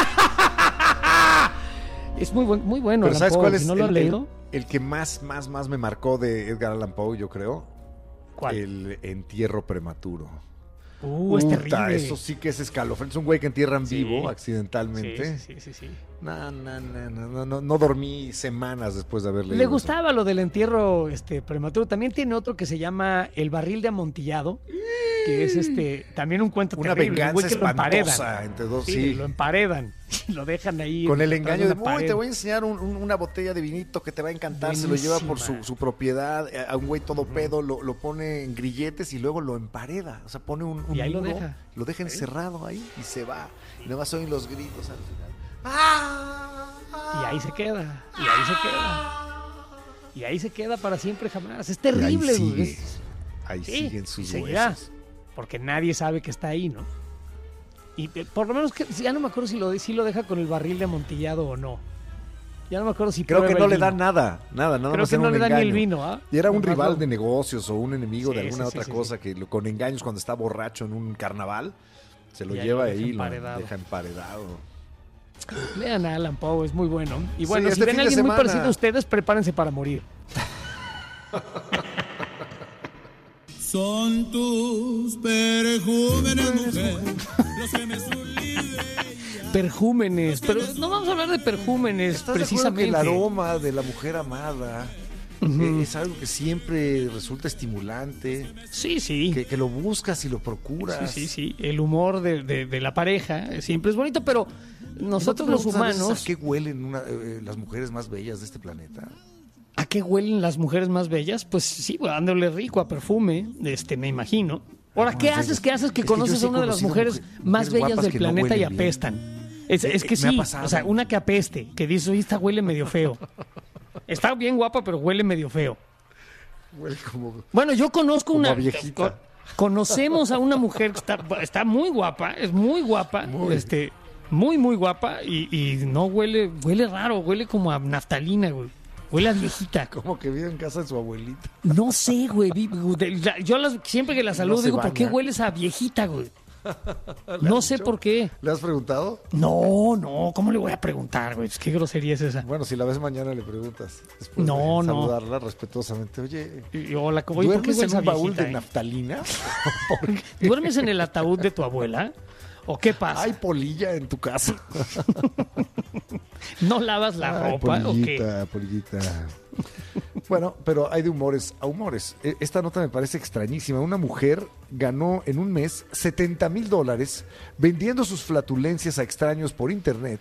Es muy bueno. Pero ¿sabes cuál es? ¿No lo has leído? El que más me marcó de Edgar Allan Poe, yo creo. ¿Cuál? El entierro prematuro. Es terrible. Eso sí que es escalofriante. Es un güey que entierran vivo accidentalmente. Sí. No dormí semanas después de haber leído Le gustaba lo del entierro prematuro. También tiene otro que se llama El barril de amontillado, que es también un cuento una terrible. venganza Un güey que espantosa entre dos. Sí, lo emparedan. Lo dejan ahí. Con el engaño de, pared. te voy a enseñar una botella de vinito que te va a encantar. Buenísima. Se lo lleva por su propiedad a un güey todo pedo, lo pone en grilletes y luego lo empareda. O sea, pone un y ahí muro, lo deja encerrado ahí y se va. Y nada más oyen los gritos al final. Y ahí se queda. Y ahí se queda para siempre jamás. Es terrible, güey. Ahí siguen sus seguirá, huesos. porque nadie sabe que está ahí, ¿no? Y por lo menos, ya no me acuerdo si lo deja con el barril de amontillado o no. Ya no me acuerdo si creo que no le da dan nada Creo más que era no un le dan ni engaño. el vino, ¿ah? Y era un Nomás rival de negocios o un enemigo de Sí, alguna sí, otra sí, cosa que con engaños cuando está borracho en un carnaval se lo Y ahí lleva lo deja ahí y lo emparedado. deja emparedado. Lean a Alan Poe, es muy bueno. Y bueno, Sí, si este ven fin a de alguien muy semana. parecido a ustedes, prepárense para morir. Son tus perjúmenes, mujer, los que me Perjúmenes, pero no vamos a hablar de perjúmenes ¿Estás precisamente. de acuerdo que el aroma de la mujer amada es algo que siempre resulta estimulante? Sí. Que lo buscas y lo procuras. Sí. El humor de la pareja siempre es bonito, pero nosotros los humanos... ¿A qué huelen las mujeres más bellas de este planeta? ¿A qué huelen las mujeres más bellas? Pues sí, dándole rico a perfume, me imagino. Ahora, ¿qué haces? ¿Qué haces que Es que conoces yo a sí una he de las conocido mujeres más mujeres bellas guapas del que no planeta y huelen bien. apestan? Es que me ha sí, pasado. o sea, una que apeste, que dice, oye, esta huele medio feo. Está bien guapa, pero huele medio feo. Huele como... Bueno, yo conozco Como una... a viejita. Conocemos a una mujer que está muy guapa, es muy guapa, muy guapa y no huele raro, huele como a naftalina, güey. Huele a viejita. Como que vive en casa de su abuelita. No sé, güey. Yo siempre que la saludo se digo, ¿por qué baña. hueles a viejita, güey? No sé por qué. ¿Le has preguntado? No, ¿cómo le voy a preguntar, güey? ¿Qué grosería es esa? Bueno, si la ves mañana le preguntas. Después No, de no. saludarla respetuosamente. Oye, Hola, ¿por qué ¿duermes hueles en a un baúl viejita, de naftalina? ¿Duermes en el ataúd de tu abuela? ¿O qué pasa? ¿Hay polilla en tu casa? ¿No lavas la Ay, ropa o qué? polillita. Bueno, pero hay de humores a humores. Esta nota me parece extrañísima. Una mujer ganó en un mes $70,000 vendiendo sus flatulencias a extraños por internet.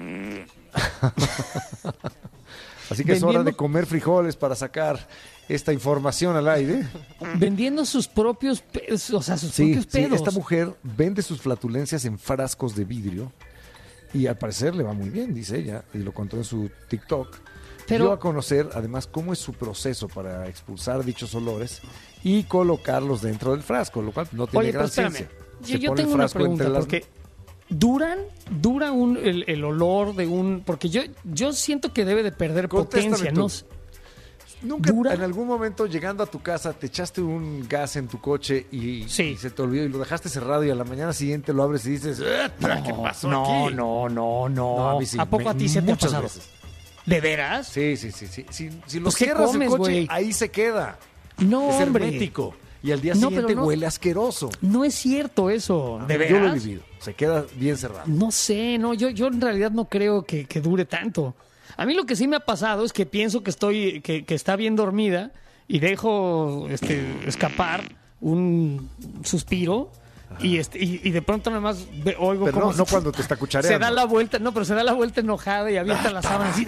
Así que es hora de comer frijoles para sacar esta información al aire. Vendiendo sus propios pedos, o sea, sus propios Sí, pedos. esta mujer vende sus flatulencias en frascos de vidrio y al parecer le va muy bien, dice ella, y lo contó en su TikTok. Pero- Dio a conocer además cómo es su proceso para expulsar dichos olores y colocarlos dentro del frasco, lo cual no tiene Oye, pero gran espérame. ciencia. Yo Se pone el tengo una frasco pregunta, entre las- porque dura el olor de un... Porque yo siento que debe de perder Contéstame potencia, tú. ¿no? ¿Nunca ¿Dura? en algún momento llegando a tu casa te echaste un gas en tu coche y Sí. se te olvidó y lo dejaste cerrado y a la mañana siguiente lo abres y dices, ¿qué pasó No, aquí? No, a mí sí, ¿A poco a ti se te ha muchas pasado? veces. ¿De veras? Sí. Si lo Pues, ¿qué cierras comes, el coche, güey? ahí se queda. No, Es hombre. hermético. Y al día No, siguiente pero no. huele asqueroso. No es cierto eso. ¿De Yo lo he veras? vivido. Se queda bien cerrado. No sé, yo en realidad no creo que dure tanto. A mí lo que sí me ha pasado es que pienso que que está bien dormida y dejo escapar un suspiro y de pronto nada más oigo Pero como no cuando te está cuchareando. se da la vuelta, no, pero se da la vuelta enojada y avienta la sábana así.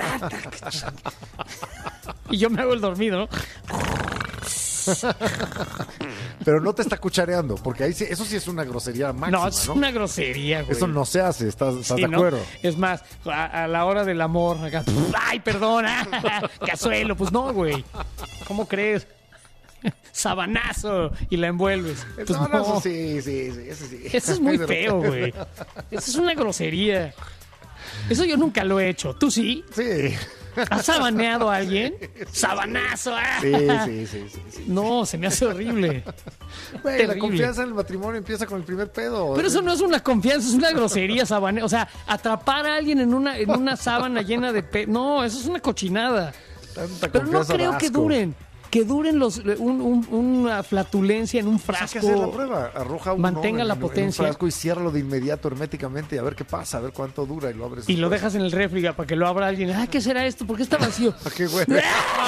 Y yo me hago el dormido, ¿no? Pero no te está cuchareando, porque ahí sí, eso sí es una grosería máxima, No, es ¿no? una grosería, güey. Eso no se hace, ¿estás Sí, de ¿no? acuerdo? Es más, a la hora del amor, acá, ay, perdona, cazuelo, pues no, güey. ¿Cómo crees? Sabanazo y la envuelves. Pues No, no. eso sí, eso sí. Eso es muy Pero- feo, güey. Eso es una grosería. Eso yo nunca lo he hecho. ¿Tú sí? Sí. ¿Has sabaneado a alguien? ¡Sabanazo! ¡Ah! Sí. No, se me hace horrible. Güey, la Terrible. confianza en el matrimonio empieza con el primer pedo. Pero eso no es una confianza, es una grosería sabaneo. O sea, atrapar a alguien en una sábana llena de no, eso es una cochinada. Tanta Pero no confianza da creo que asco. duren. que duren una flatulencia en un frasco. Hay que hacer la prueba. Arroja uno mantenga la potencia. En un frasco y ciérralo de inmediato herméticamente y a ver qué pasa, a ver cuánto dura y lo abres. Y lo dejas en el refri para que lo abra alguien. ¿Qué será esto? ¿Por qué está vacío? ¡Qué bueno!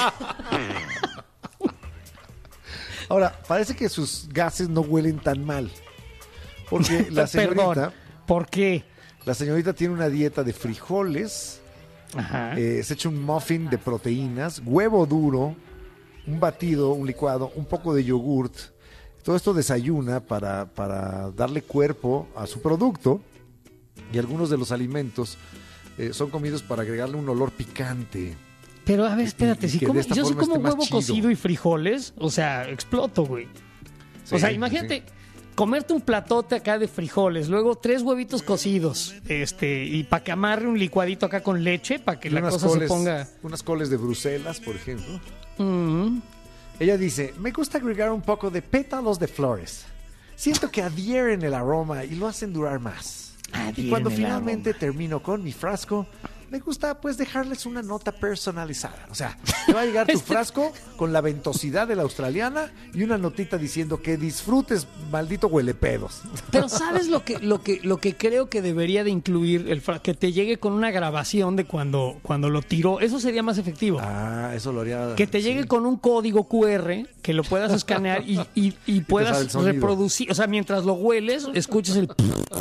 Ahora, parece que sus gases no huelen tan mal. Porque la señorita... Perdón, ¿por qué? La señorita tiene una dieta de frijoles, se echa un muffin de proteínas, huevo duro, un batido, un licuado, un poco de yogurt. Todo esto desayuna para darle cuerpo a su producto. Y algunos de los alimentos son comidos para agregarle un olor picante. Pero a ver, espérate, yo sí como huevo cocido y frijoles, o sea, exploto, güey. Sí, o sea, imagínate... Sí. Comerte un platote acá de frijoles, luego 3 huevitos cocidos, y para que amarre un licuadito acá con leche, para que la cosa se ponga... Unas coles de Bruselas, por ejemplo. Mm. Ella dice, me gusta agregar un poco de pétalos de flores. Siento que adhieren el aroma y lo hacen durar más. Y cuando finalmente termino con mi frasco, me gusta pues dejarles una nota personalizada. O sea, te va a llegar tu frasco con la ventosidad de la australiana y una notita diciendo que disfrutes, maldito huelepedos. Pero ¿sabes lo que creo que debería de incluir? Que te llegue con una grabación de cuando lo tiró. Eso sería más efectivo. Eso lo haría... Que te llegue con un código QR que lo puedas escanear y puedas reproducir. O sea, mientras lo hueles, escuches el...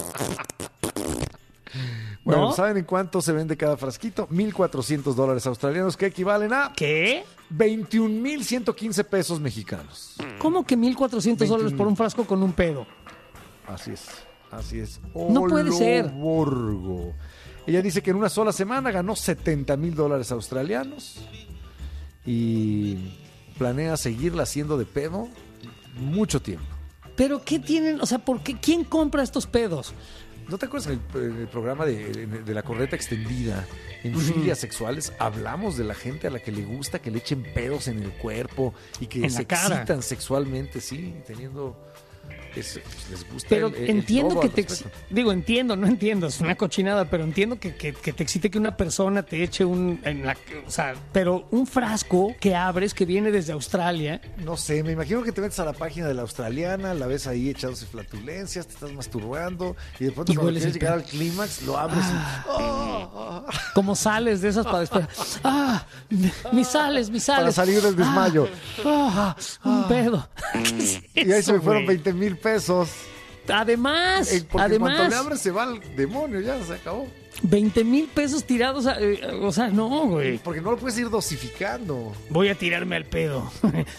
Bueno, ¿no? ¿Saben en cuánto se vende cada frasquito? $1,400 australianos, que equivalen a... ¿Qué? 21,115 pesos mexicanos. ¿Cómo que $1,400 por un frasco con un pedo? Así es. No puede ser. Borgo. Ella dice que en una sola semana ganó $70,000 australianos y planea seguirla haciendo de pedo mucho tiempo. ¿Pero qué tienen? O sea, ¿por qué? ¿Quién compra estos pedos? ¿No te acuerdas en el programa de la corneta extendida, en filias sexuales, hablamos de la gente a la que le gusta que le echen pedos en el cuerpo y que se excitan sexualmente, sí, teniendo... les gusta. Pero entiendo que no entiendo, es una cochinada, pero entiendo que te excite que una persona te eche pero un frasco que abres que viene desde Australia. No sé, me imagino que te metes a la página de la australiana, la ves ahí echándose flatulencias, te estás masturbando y de pronto cuando quieres llegar al clímax lo abres como sales de esas para después. Mis sales. Para salir del desmayo. Un pedo. Y ahí se me fueron 20,000 pesos. Además, cuando le abres se va al demonio, ya se acabó. 20,000 pesos tirados, o sea, no, güey. Porque no lo puedes ir dosificando. Voy a tirarme al pedo.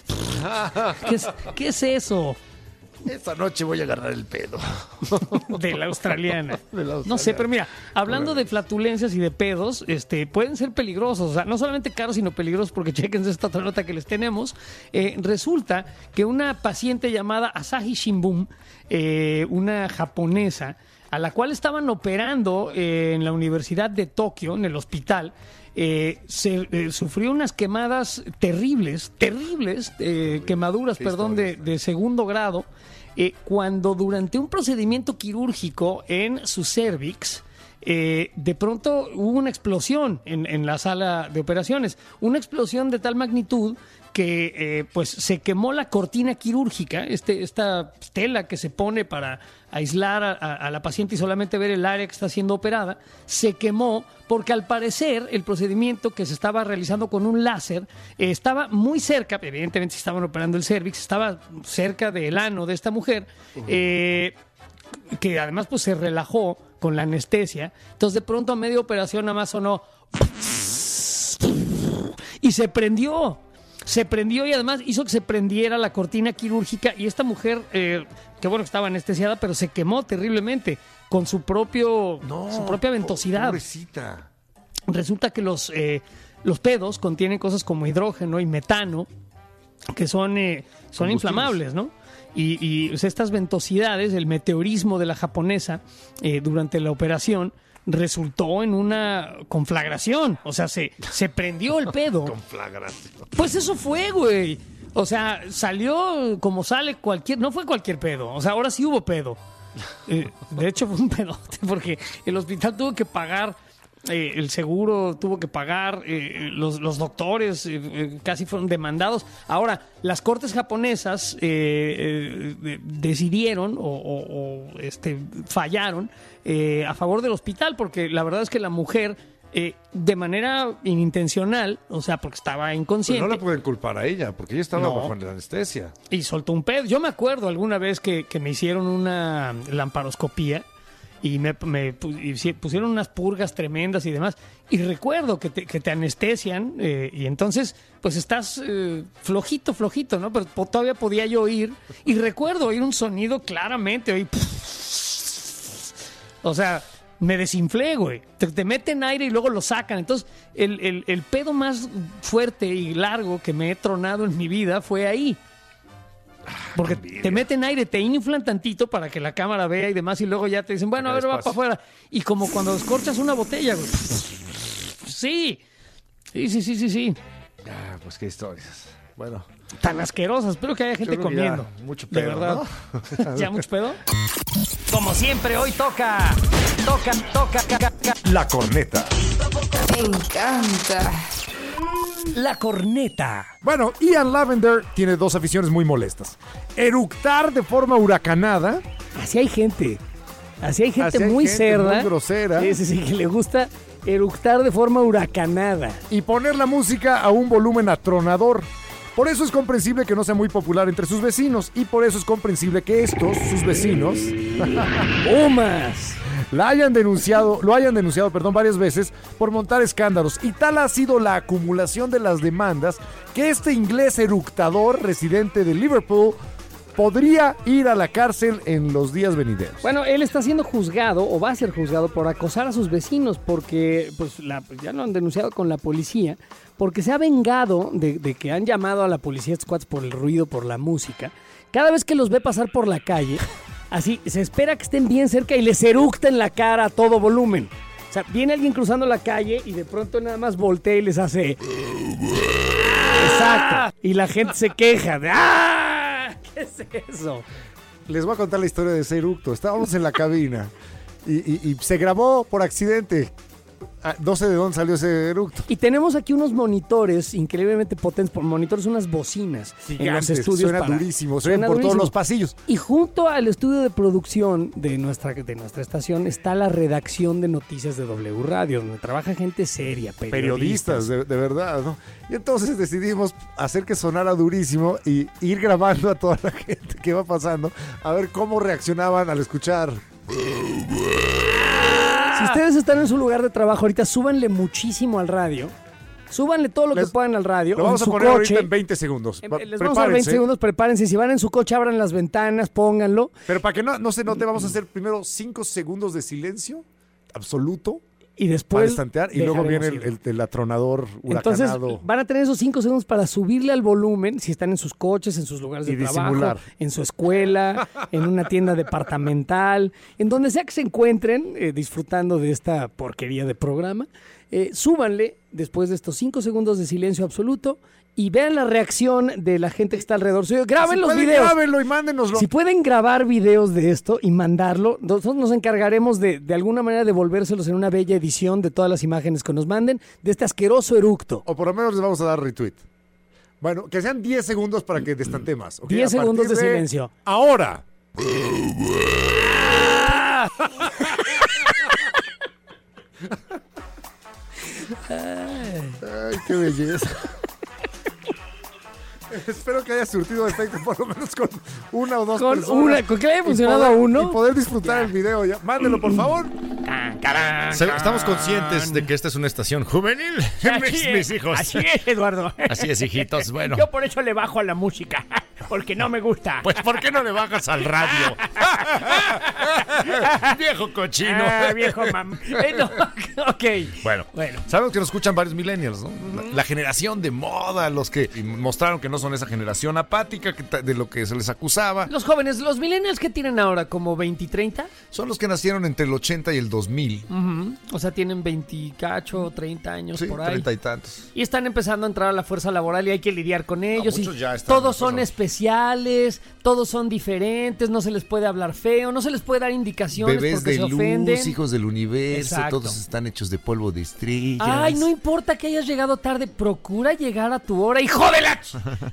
¿Qué es eso? Esta noche voy a agarrar el pedo. De la australiana. No sé, pero mira, hablando de flatulencias y de pedos, pueden ser peligrosos. O sea, no solamente caros, sino peligrosos, porque chéquense esta otra nota que les tenemos. Resulta que una paciente llamada Asahi Shimbun, una japonesa, a la cual estaban operando en la Universidad de Tokio, en el hospital, sufrió unas quemadas terribles, quemaduras, de segundo grado, cuando durante un procedimiento quirúrgico en su cérvix, de pronto hubo una explosión en la sala de operaciones, una explosión de tal magnitud que pues se quemó la cortina quirúrgica, esta tela que se pone para aislar a la paciente y solamente ver el área que está siendo operada, se quemó porque al parecer el procedimiento que se estaba realizando con un láser estaba muy cerca, evidentemente si estaban operando el cérvix, estaba cerca del ano de esta mujer, que además pues se relajó con la anestesia, entonces de pronto a media operación nada más sonó y se prendió y además hizo que se prendiera la cortina quirúrgica y esta mujer, que bueno, estaba anestesiada, pero se quemó terriblemente con su propia ventosidad. Pobrecita. Resulta que los pedos contienen cosas como hidrógeno y metano, que son inflamables, ¿no? Y estas ventosidades, el meteorismo de la japonesa durante la operación, resultó en una conflagración. O sea, se prendió el pedo. Conflagración. Pues eso fue, güey. O sea, salió como sale no fue cualquier pedo. O sea, ahora sí hubo pedo. De hecho, fue un pedote porque el hospital tuvo que pagar el seguro tuvo que pagar, los doctores casi fueron demandados. Ahora, las cortes japonesas decidieron o fallaron a favor del hospital, porque la verdad es que la mujer, de manera inintencional, o sea, porque estaba inconsciente. Pero no la pueden culpar a ella, porque ella estaba bajo la anestesia. Y soltó un pedo. Yo me acuerdo alguna vez que me hicieron una lamparoscopía y me pusieron unas purgas tremendas y demás. Y recuerdo que te anestesian y entonces pues estás flojito, ¿no? Pero todavía podía yo oír. Y recuerdo oír un sonido claramente. Oí, o sea, me desinflé, güey. Te meten aire y luego lo sacan. Entonces, el pedo más fuerte y largo que me he tronado en mi vida fue ahí. Porque te meten aire, te inflan tantito para que la cámara vea y demás, y luego ya te dicen, bueno, a ver, va para afuera. Y como cuando descorchas una botella, güey. Sí. Pues qué historias. Bueno. Tan asquerosas. Espero que haya gente comiendo. Mucho pedo, de verdad. ¿no? ¿Ya mucho pedo? Como siempre, hoy toca. La corneta. Me encanta. La corneta. Bueno, Ian Lavender tiene dos aficiones muy molestas. Eructar de forma huracanada. Así hay gente muy cerda. Muy grosera. Sí, que le gusta eructar de forma huracanada. Y poner la música a un volumen atronador. Por eso es comprensible que no sea muy popular entre sus vecinos. Y por eso es comprensible que estos, sus vecinos... ¡Pumas! Lo hayan denunciado, varias veces por montar escándalos. Y tal ha sido la acumulación de las demandas que este inglés eructador residente de Liverpool podría ir a la cárcel en los días venideros. Bueno, él está siendo juzgado o va a ser juzgado por acosar a sus vecinos porque pues ya lo han denunciado con la policía, porque se ha vengado de que han llamado a la policía squads por el ruido, por la música. Cada vez que los ve pasar por la calle, así se espera que estén bien cerca y les eructa en la cara a todo volumen. O sea, viene alguien cruzando la calle y de pronto nada más voltea y les hace... Exacto. Y la gente se queja de... ¡Ah! ¿Qué es eso? Les voy a contar la historia de ese eructo. Estábamos en la cabina y se grabó por accidente. No sé de dónde salió ese eructo. Y tenemos aquí unos monitores increíblemente potentes, monitores, unas bocinas gigantes, en los estudios. Suena durísimo, suena por todos los pasillos. Y junto al estudio de producción de nuestra estación está la redacción de noticias de W Radio, donde trabaja gente seria, periodistas de verdad, ¿no? Y entonces decidimos hacer que sonara durísimo y ir grabando a toda la gente que va pasando a ver cómo reaccionaban al escuchar. Si ustedes están en su lugar de trabajo ahorita, súbanle muchísimo al radio. Súbanle todo lo que puedan al radio. Lo vamos a poner ahorita en 20 segundos. Les vamos a dar 20 segundos, prepárense. Si van en su coche, abran las ventanas, pónganlo. Pero para que no se note, vamos a hacer primero 5 segundos de silencio absoluto. Y después... Para estantear, y luego viene el atronador huracanado. Entonces, van a tener esos 5 segundos para subirle al volumen si están en sus coches, en sus lugares de trabajo, disimular. En su escuela, en una tienda departamental, en donde sea que se encuentren disfrutando de esta porquería de programa. Súbanle después de estos 5 segundos de silencio absoluto y vean la reacción de la gente que está alrededor suyo. Graben los videos. Grábenlo y mándenoslo. Si pueden grabar videos de esto y mandarlo, nosotros nos encargaremos de alguna manera devolvérselos en una bella edición de todas las imágenes que nos manden de este asqueroso eructo. O por lo menos les vamos a dar retweet. Bueno, que sean 10 segundos para que destante más. ¿Okay? 10 segundos de silencio. Ahora. Ay, qué belleza. Espero que haya surtido efecto por lo menos con una o dos personas. Con que le haya funcionado a uno. Y poder disfrutar el video ya. Mándelo, por favor. Estamos conscientes de que esta es una estación juvenil. Mis hijos. Así es, Eduardo. Así es, hijitos. Bueno. Yo por eso le bajo a la música. Porque no me gusta. Pues, ¿por qué no le bajas al radio? Viejo cochino. Viejo no, ok. Bueno, sabemos que nos escuchan varios millennials, ¿no? La generación de moda, los que mostraron que no son esa generación apática de lo que se les acusaba. Los jóvenes, los millennials que tienen ahora, como 20 y 30. Son los que nacieron entre el 80 y el 2000. O sea, tienen 28, 30 años, sí, por ahí. 30 y tantos. Y están empezando a entrar a la fuerza laboral y hay que lidiar con ellos. No, y todos son especiales, todos son diferentes, no se les puede hablar feo, no se les puede dar indicaciones generaciones Bebés porque de se luz, ofenden. hijos del universo, Exacto. todos están hechos de polvo de estrellas. Ay, no importa que hayas llegado tarde, procura llegar a tu hora, hijo de la...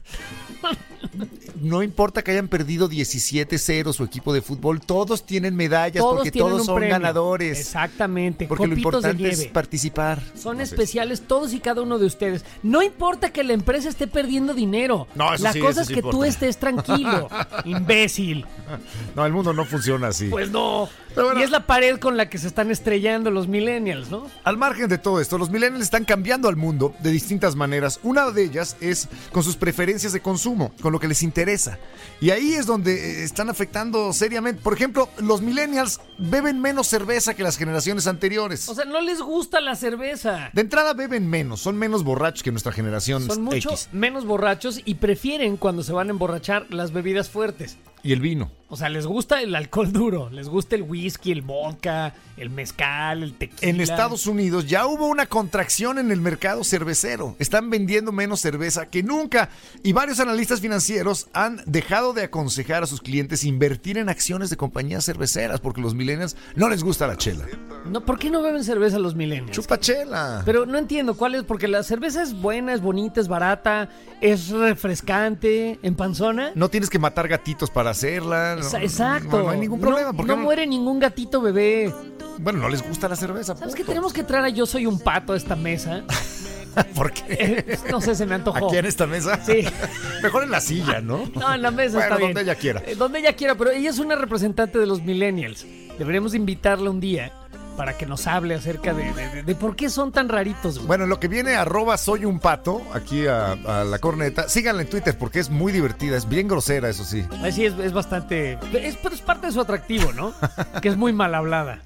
No importa que hayan perdido 17-0 su equipo de fútbol, todos tienen medallas Todos porque tienen todos un son premio. ganadores. Exactamente, Porque lo copitos de importante es nieve. participar. Son especiales todos y cada uno de ustedes. No importa que la empresa esté perdiendo dinero. No, eso la sí, cosa eso es sí que importa. tú estés tranquilo, imbécil. No, el mundo no funciona así. Pues no. Pero bueno. Y es la pared con la que se están estrellando los millennials, ¿no? Al margen de todo esto, los millennials están cambiando al mundo de distintas maneras. Una de ellas es con sus preferencias de consumo, con lo que les interesa. Y ahí es donde están afectando seriamente. Por ejemplo, los millennials beben menos cerveza que las generaciones anteriores. O sea, no les gusta la cerveza. De entrada beben menos, son menos borrachos que nuestra generación Son mucho X. menos borrachos y prefieren cuando se van a emborrachar las bebidas fuertes. Y el vino. O sea, les gusta el alcohol duro, les gusta el whisky, el vodka, el mezcal, el tequila. En Estados Unidos ya hubo una contracción en el mercado cervecero. Están vendiendo menos cerveza que nunca. Y varios analistas financieros han dejado de aconsejar a sus clientes invertir en acciones de compañías cerveceras porque los millennials no les gusta la chela. No, ¿por qué no beben cerveza los millennials? Chupa chela. Pero no entiendo cuál es, porque la cerveza es buena, es bonita, es barata, es refrescante, empanzona. No tienes que matar gatitos para hacerla. No, Exacto. No hay ningún problema. ¿por qué No muere ningún gatito bebé. Bueno, no les gusta la cerveza. ¿Sabes punto. qué? Tenemos que traer a Yo Soy un Pato a esta mesa. ¿Por qué? No sé, se me antojó. ¿Aquí en esta mesa? Sí. Mejor en la silla, ¿no? No, en la mesa Bueno, está bien. donde ella quiera. Donde ella quiera, pero ella es una representante de los millennials. Deberíamos invitarla un día para que nos hable acerca de por qué son tan raritos, güey. Bueno, lo que viene @soyunpato aquí a la corneta, síganla en Twitter porque es muy divertida, es bien grosera, eso sí. Así es bastante... pero es parte de su atractivo, ¿no? Que es muy mal hablada.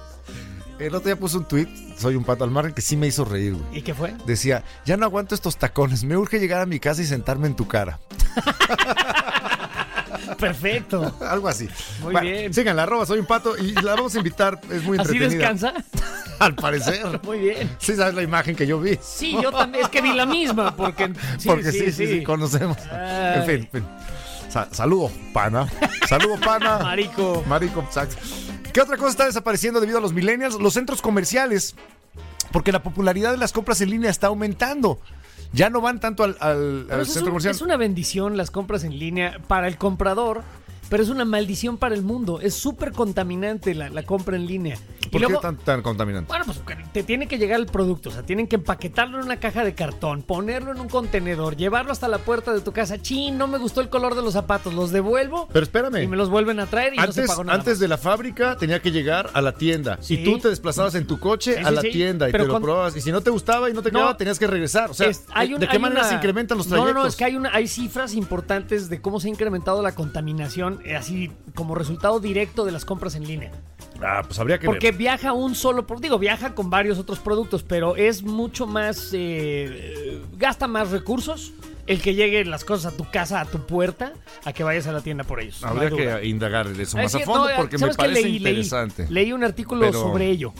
El otro día puse un tweet, soy un pato al margen, que sí me hizo reír, güey. ¿Y qué fue? Decía, ya no aguanto estos tacones, me urge llegar a mi casa y sentarme en tu cara. Perfecto. Algo así. Muy Bueno, bien. síganla, soy un pato y la vamos a invitar, es muy ¿Así entretenida. descansa? Al parecer. Muy bien. Sí, sabes la imagen que yo vi. Sí, yo también. Es que vi la misma, porque... Porque sí, conocemos. Ay. En fin. Saludo, pana. Saludo, pana. Marico. Marico, exacto. ¿Qué otra cosa está desapareciendo debido a los millennials? Los centros comerciales. Porque la popularidad de las compras en línea está aumentando. Ya no van tanto al Pero centro comercial. es una bendición las compras en línea para el comprador, pero es una maldición para el mundo. Es súper contaminante la compra en línea. ¿Por y luego, qué tan contaminante? Bueno, pues te tiene que llegar el producto, o sea, tienen que empaquetarlo en una caja de cartón, ponerlo en un contenedor, llevarlo hasta la puerta de tu casa. Chin, no me gustó el color de los zapatos, los devuelvo. Pero espérame. Y me los vuelven a traer y no se pagó nada Antes más. de la fábrica tenía que llegar a la tienda. Sí. Y tú te desplazabas en tu coche Sí, a sí, la sí. tienda y Pero te lo probabas. Y si no te gustaba y no te quedaba, tenías que regresar. O sea, ¿de qué manera se incrementan los trayectos? No, es que hay cifras importantes de cómo se ha incrementado la contaminación, así como resultado directo de las compras en línea. Ah, pues habría que Porque ver. viaja un solo, viaja con varios otros productos, pero es mucho más, gasta más recursos el que lleguen las cosas a tu casa, a tu puerta, a que vayas a la tienda por ellos. Habría No hay duda. que indagar en eso más Es a que, fondo no, porque me ¿sabes qué? parece interesante. Leí un artículo Pero- sobre ello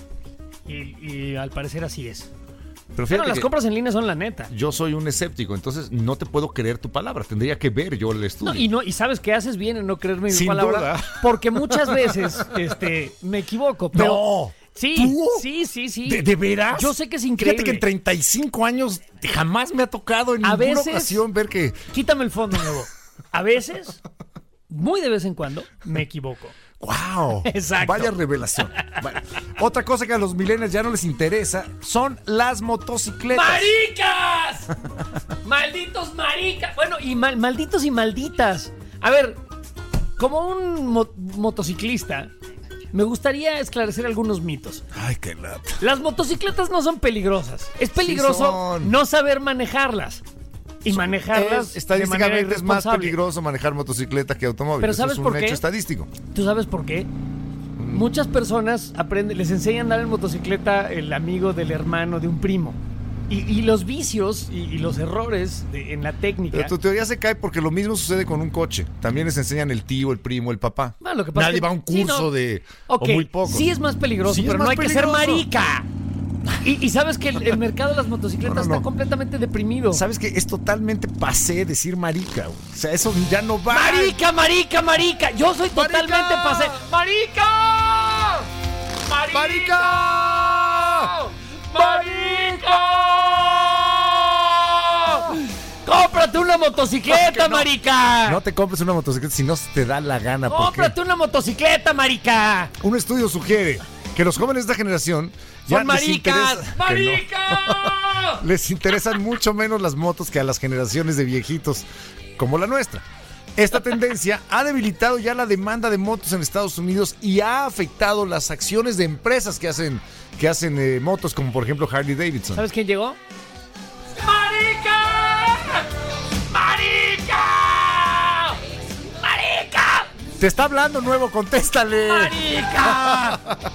y al parecer así es. Pero Pero fíjate las que compras en línea son la neta. yo soy un escéptico, entonces no te puedo creer tu palabra. Tendría que ver yo el estudio. No, y sabes que haces bien en no creerme mi Sin palabra. duda. Porque muchas veces me equivoco. Pero ¡No! Sí, ¿Tú? sí. ¿De veras? Yo sé que es increíble. Fíjate que en 35 años jamás me ha tocado en A ninguna veces- ocasión ver que... Quítame el fondo, nuevo. A veces, muy de vez en cuando, me equivoco. ¡Wow! Exacto. Vaya revelación. Bueno, otra cosa que a los millennials ya no les interesa son las motocicletas. ¡Maricas! ¡Malditos maricas! Bueno, y malditos y malditas. A ver, como un motociclista, me gustaría esclarecer algunos mitos. Ay, qué lata. Las motocicletas no son peligrosas. Es peligroso son. no saber manejarlas. Y manejarlas Estadísticamente es más responsable. peligroso manejar motocicleta que automóvil. Pero Eso ¿sabes es un por qué? hecho estadístico. ¿Tú sabes por qué? Muchas personas les enseñan a andar en motocicleta el amigo del hermano de un primo. Y los vicios y los errores en la técnica. Pero tu teoría se cae porque lo mismo sucede con un coche. También les enseñan el tío, el primo, el papá. Bueno, lo que pasa Nadie es que- va a un sí, curso no. de... Ok, o muy poco. sí es más peligroso, Sí es pero no más hay que ser peligroso. marica. Y sabes que el mercado de las motocicletas No. está completamente deprimido. ¿Sabes qué? Es totalmente pasé decir marica, güey. O sea, eso ya no va. ¡Marica! Yo soy totalmente pasé. ¡Marica! ¡Marica! ¡Cómprate una motocicleta, marica! No te compres una motocicleta si no te da la gana. ¡Cómprate una motocicleta, marica! Un estudio sugiere que los jóvenes de esta generación ya ¡Son maricas! ¡Marica! Les interesan mucho menos las motos que a las generaciones de viejitos como la nuestra. Esta tendencia ha debilitado ya la demanda de motos en Estados Unidos y ha afectado las acciones de empresas que hacen motos, como por ejemplo Harley Davidson. ¿Sabes quién llegó? ¡Marica! ¡Marica! ¡Marica! Te está hablando nuevo, contéstale. ¡Marica!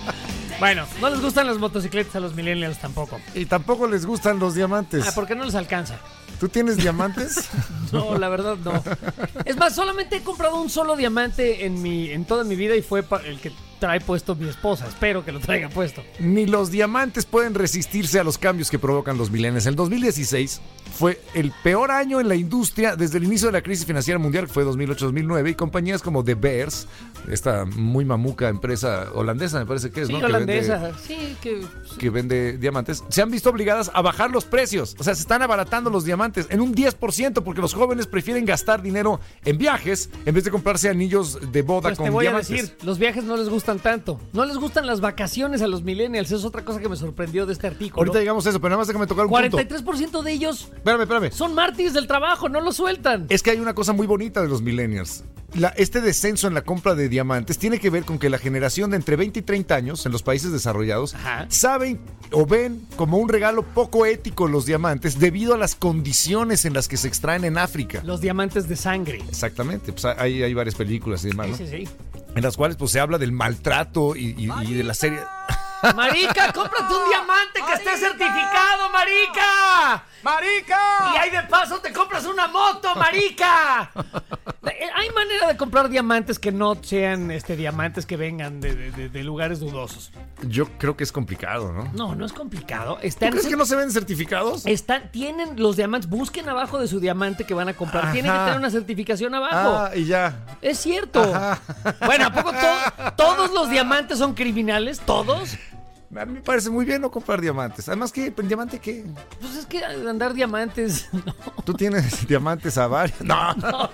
Bueno, no les gustan las motocicletas a los millennials tampoco. Y tampoco les gustan los diamantes. ¿Por qué no les alcanza? ¿Tú tienes diamantes? No, la verdad no. Es más, solamente he comprado un solo diamante en toda mi vida y fue el que trae puesto mi esposa. Espero que lo traiga puesto. Ni los diamantes pueden resistirse a los cambios que provocan los millennials. El 2016 fue el peor año en la industria desde el inicio de la crisis financiera mundial, que fue 2008-2009, y compañías como The Bears, esta muy mamuca empresa holandesa, me parece que es, Sí, ¿no? holandesa. Sí, Que vende diamantes, se han visto obligadas a bajar los precios. O sea, se están abaratando los diamantes en un 10% porque los jóvenes prefieren gastar dinero en viajes en vez de comprarse anillos de boda pues con te voy diamantes. a decir, los viajes no les gustan tanto. No les gustan las vacaciones a los millennials. Es otra cosa que me sorprendió de este artículo. Ahorita digamos eso, pero nada más déjame tocar un punto. 43% de ellos Espérame. son mártires del trabajo, no lo sueltan. Es que hay una cosa muy bonita de los millennials. Este descenso en la compra de diamantes tiene que ver con que la generación de entre 20 y 30 años en los países desarrollados saben o ven como un regalo poco ético los diamantes debido a las condiciones en las que se extraen en África. Los diamantes de sangre. Exactamente, pues hay varias películas y demás, ¿no? Sí. En las cuales pues se habla del maltrato y de la serie. Marica, cómprate un diamante que esté certificado, marica. ¡Marica! Y ahí de paso te compras una moto, marica. Hay manera de comprar diamantes que no sean diamantes que vengan de lugares dudosos. Yo creo que es complicado, ¿no? No es complicado. ¿Tú crees que no se ven certificados? Tienen los diamantes, busquen abajo de su diamante que van a comprar. Ajá. Tienen que tener una certificación abajo. Y ya. Es cierto. Ajá. Bueno, ¿a poco todos los diamantes son criminales? ¿Todos? A mí me parece muy bien no comprar diamantes. Además, ¿diamante qué? Pues es que andar diamantes. No. ¿Tú tienes diamantes a varios? No.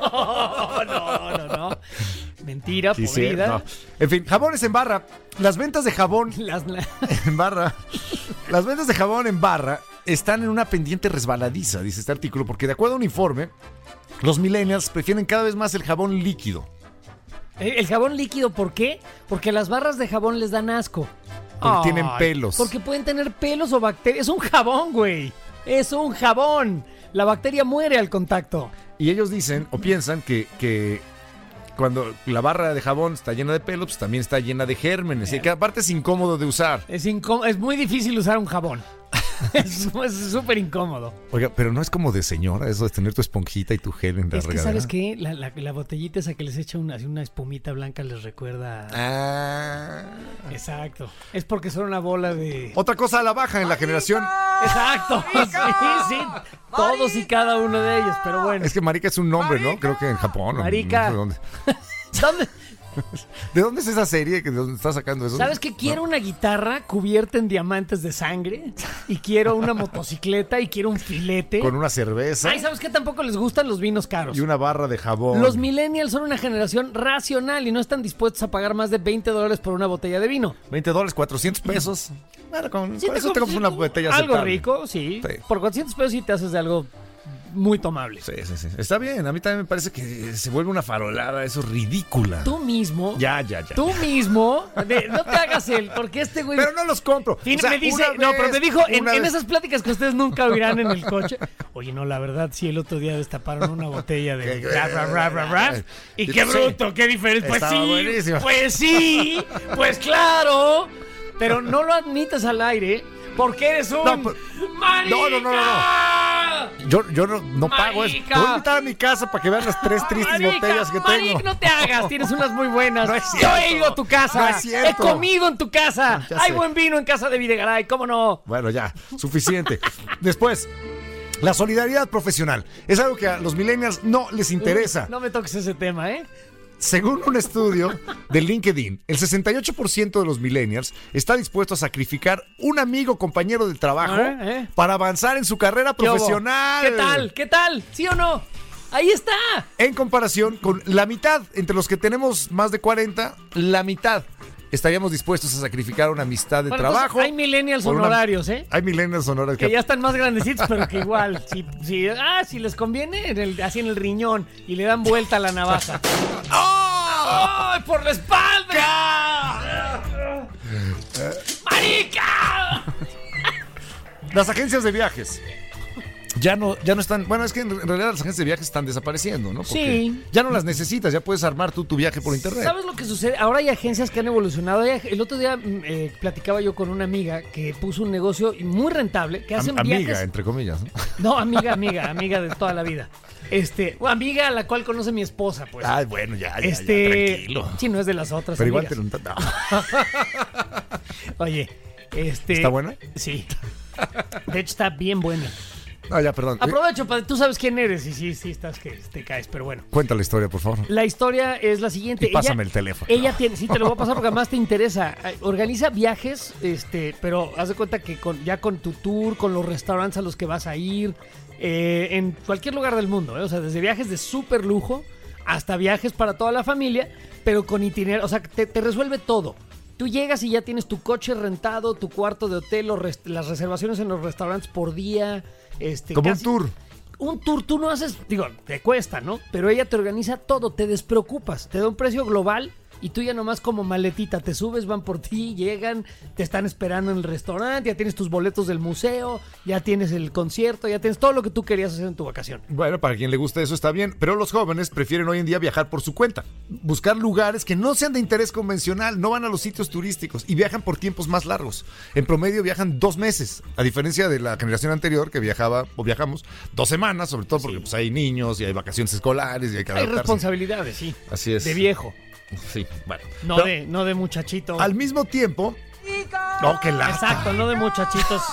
No. Mentira, Sí, podrida. no. En fin, jabones en barra. Las ventas de jabón en barra. Las ventas de jabón en barra están en una pendiente resbaladiza, dice este artículo, porque de acuerdo a un informe, los millennials prefieren cada vez más el jabón líquido. El jabón líquido, ¿por qué? Porque las barras de jabón les dan asco. Porque tienen pelos. Porque pueden tener pelos o bacterias. Es un jabón, güey. Es un jabón. La bacteria muere al contacto. Y ellos dicen o piensan que cuando la barra de jabón está llena de pelos, pues también está llena de gérmenes. Y que aparte es incómodo de usar. Es muy difícil usar un jabón. Es súper incómodo. Oiga, pero no es como de señora eso de tener tu esponjita y tu gel en la Es que, regadera. ¿sabes qué? La botellita esa que les echa una espumita blanca les recuerda... Exacto. Es porque son una bola de... Otra cosa a la baja en la generación. Exacto. Sí. Todos y cada uno de ellos, pero bueno. Es que marica es un nombre, ¿no? Creo que en Japón. Marica. No sé dónde. ¿Dónde? ¿De dónde es esa serie? ¿De dónde está sacando eso? ¿Sabes que quiero una guitarra cubierta en diamantes de sangre? Y quiero una motocicleta y quiero un filete. Con una cerveza. Ay, ¿sabes qué? Tampoco les gustan los vinos caros. Y una barra de jabón. Los millennials son una generación racional y no están dispuestos a pagar más de $20 por una botella de vino. $20, 400 pesos. Bueno, con eso te compras una botella algo aceptable. rico, sí. Sí. Por 400 pesos sí te haces de algo muy tomable. Sí. Está bien. A mí también me parece que se vuelve una farolada. Eso es ridícula. Tú mismo. Ya. Tú mismo. No te hagas porque este güey... Pero no los compro. Fin, O sea, me dice, una vez, pero me dijo en vez. esas pláticas que ustedes nunca oirán en el coche. Oye, no, la verdad, sí, el otro día destaparon una botella de rap. Y qué Sí. bruto, qué diferente. Pues Estaba buenísima. pues claro. Pero no lo admitas al aire porque eres un... ¡Marica! Yo no pago eso. Te voy a invitar a mi casa para que vean las 3 tristes botellas que tengo. No te hagas, tienes unas muy buenas. No es Yo cierto. he ido a tu casa. No es cierto. He comido en tu casa. Ya Hay sé. buen vino en casa de Videgaray, ¿cómo no? Bueno, ya, suficiente. Después, la solidaridad profesional. Es algo que a los millennials no les interesa. No me toques ese tema, ¿eh? Según un estudio de LinkedIn, el 68% de los millennials está dispuesto a sacrificar un amigo compañero del trabajo para avanzar en su carrera profesional. ¿Qué tal? ¿Qué tal? ¿Sí o no? Ahí está. En comparación con la mitad, entre los que tenemos más de 40, la mitad estaríamos dispuestos a sacrificar una amistad de trabajo. Hay millennials honorarios, Hay millennials honorarios. Que ya están más grandecitos, pero que igual, si les conviene, así en el riñón, y le dan vuelta a la navaja. ¡Oh! ¡Por la espalda! ¡Marica! Las agencias de viajes ya no están. Bueno, es que en realidad las agencias de viajes están desapareciendo, ¿no? Porque sí. Ya no las necesitas, ya puedes armar tú tu viaje por internet. ¿Sabes lo que sucede? Ahora hay agencias que han evolucionado. El otro día platicaba yo con una amiga que puso un negocio muy rentable, que hacen viajes. Amiga, entre comillas, ¿no? No, amiga de toda la vida. Amiga a la cual conoce mi esposa, pues. Ah, bueno, ya, tranquilo. Sí, no es de las otras. Pero amigas. igual no. Oye, ¿está buena? Sí. De hecho, está bien buena. Ah, ya, perdón. Aprovecho, tú sabes quién eres y sí, estás que te caes, pero bueno. Cuenta la historia, por favor. La historia es la siguiente. Y pásame el teléfono. Ella tiene, sí, te lo voy a pasar porque además te interesa. Organiza viajes, pero haz de cuenta que con tu tour, con los restaurantes a los que vas a ir, en cualquier lugar del mundo, o sea, desde viajes de súper lujo hasta viajes para toda la familia, pero con itinerario, o sea, te resuelve todo. Tú llegas y ya tienes tu coche rentado, tu cuarto de hotel, las reservaciones en los restaurantes por día. Como un tour. Un tour tú no haces, te cuesta, ¿no? Pero ella te organiza todo, te despreocupas, te da un precio global y tú ya nomás como maletita te subes, van por ti, llegan, te están esperando en el restaurante, ya tienes tus boletos del museo, ya tienes el concierto, ya tienes todo lo que tú querías hacer en tu vacación. Bueno, para quien le guste eso está bien, pero los jóvenes prefieren hoy en día viajar por su cuenta, buscar lugares que no sean de interés convencional, no van a los sitios turísticos y viajan por tiempos más largos. En promedio viajan 2 meses, a diferencia de la generación anterior que viajamos 2 semanas, sobre todo porque pues, hay niños y hay vacaciones escolares y hay que adaptarse. Hay responsabilidades, sí. Así es. De viejo. Sí, bueno. No de muchachito. Al mismo tiempo... No, qué lástima. Exacto, no de muchachitos.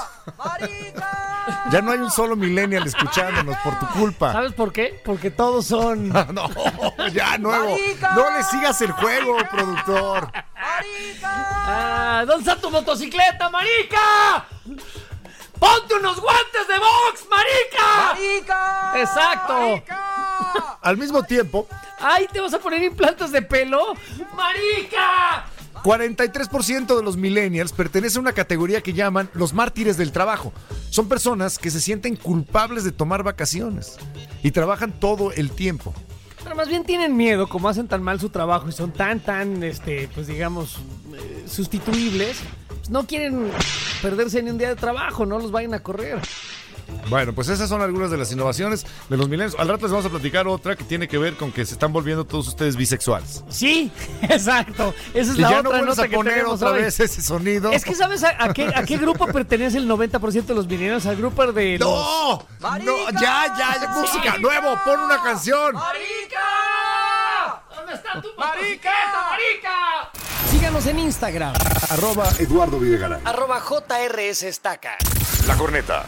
Ya no hay un solo millennial escuchándonos por tu culpa. ¿Sabes por qué? Porque todos son... No, ya, nuevo. ¡Marica! No le sigas el juego, productor. ¡Marica! ¿Dónde está tu motocicleta, marica? ¡Ponte unos guantes de box, marica! ¡Marica! ¡Exacto! ¡Marica! Al mismo tiempo... ¡Ay, te vas a poner implantes de pelo! ¡Marica! 43% de los millennials pertenecen a una categoría que llaman los mártires del trabajo. Son personas que se sienten culpables de tomar vacaciones y trabajan todo el tiempo. Pero más bien tienen miedo, como hacen tan mal su trabajo y son tan, pues digamos, sustituibles. Pues no quieren perderse ni un día de trabajo, no los vayan a correr. Bueno, pues esas son algunas de las innovaciones de los millennials. Al rato les vamos a platicar otra que tiene que ver con que se están volviendo todos ustedes bisexuales. Sí, exacto. Esa es y la ya otra no nota a poner que otra hoy. vez ese sonido. Es que ¿sabes a qué grupo pertenece el 90% de los millennials? Al grupo de los... ¡No! ¡Ya! ¡Música! ¡Nuevo! ¡Pon una canción! ¡Marica! ¿Dónde está tu motocicleta, marica? Síganos en Instagram. @Eduardo Videgaray. @JRS Estaca. La Corneta.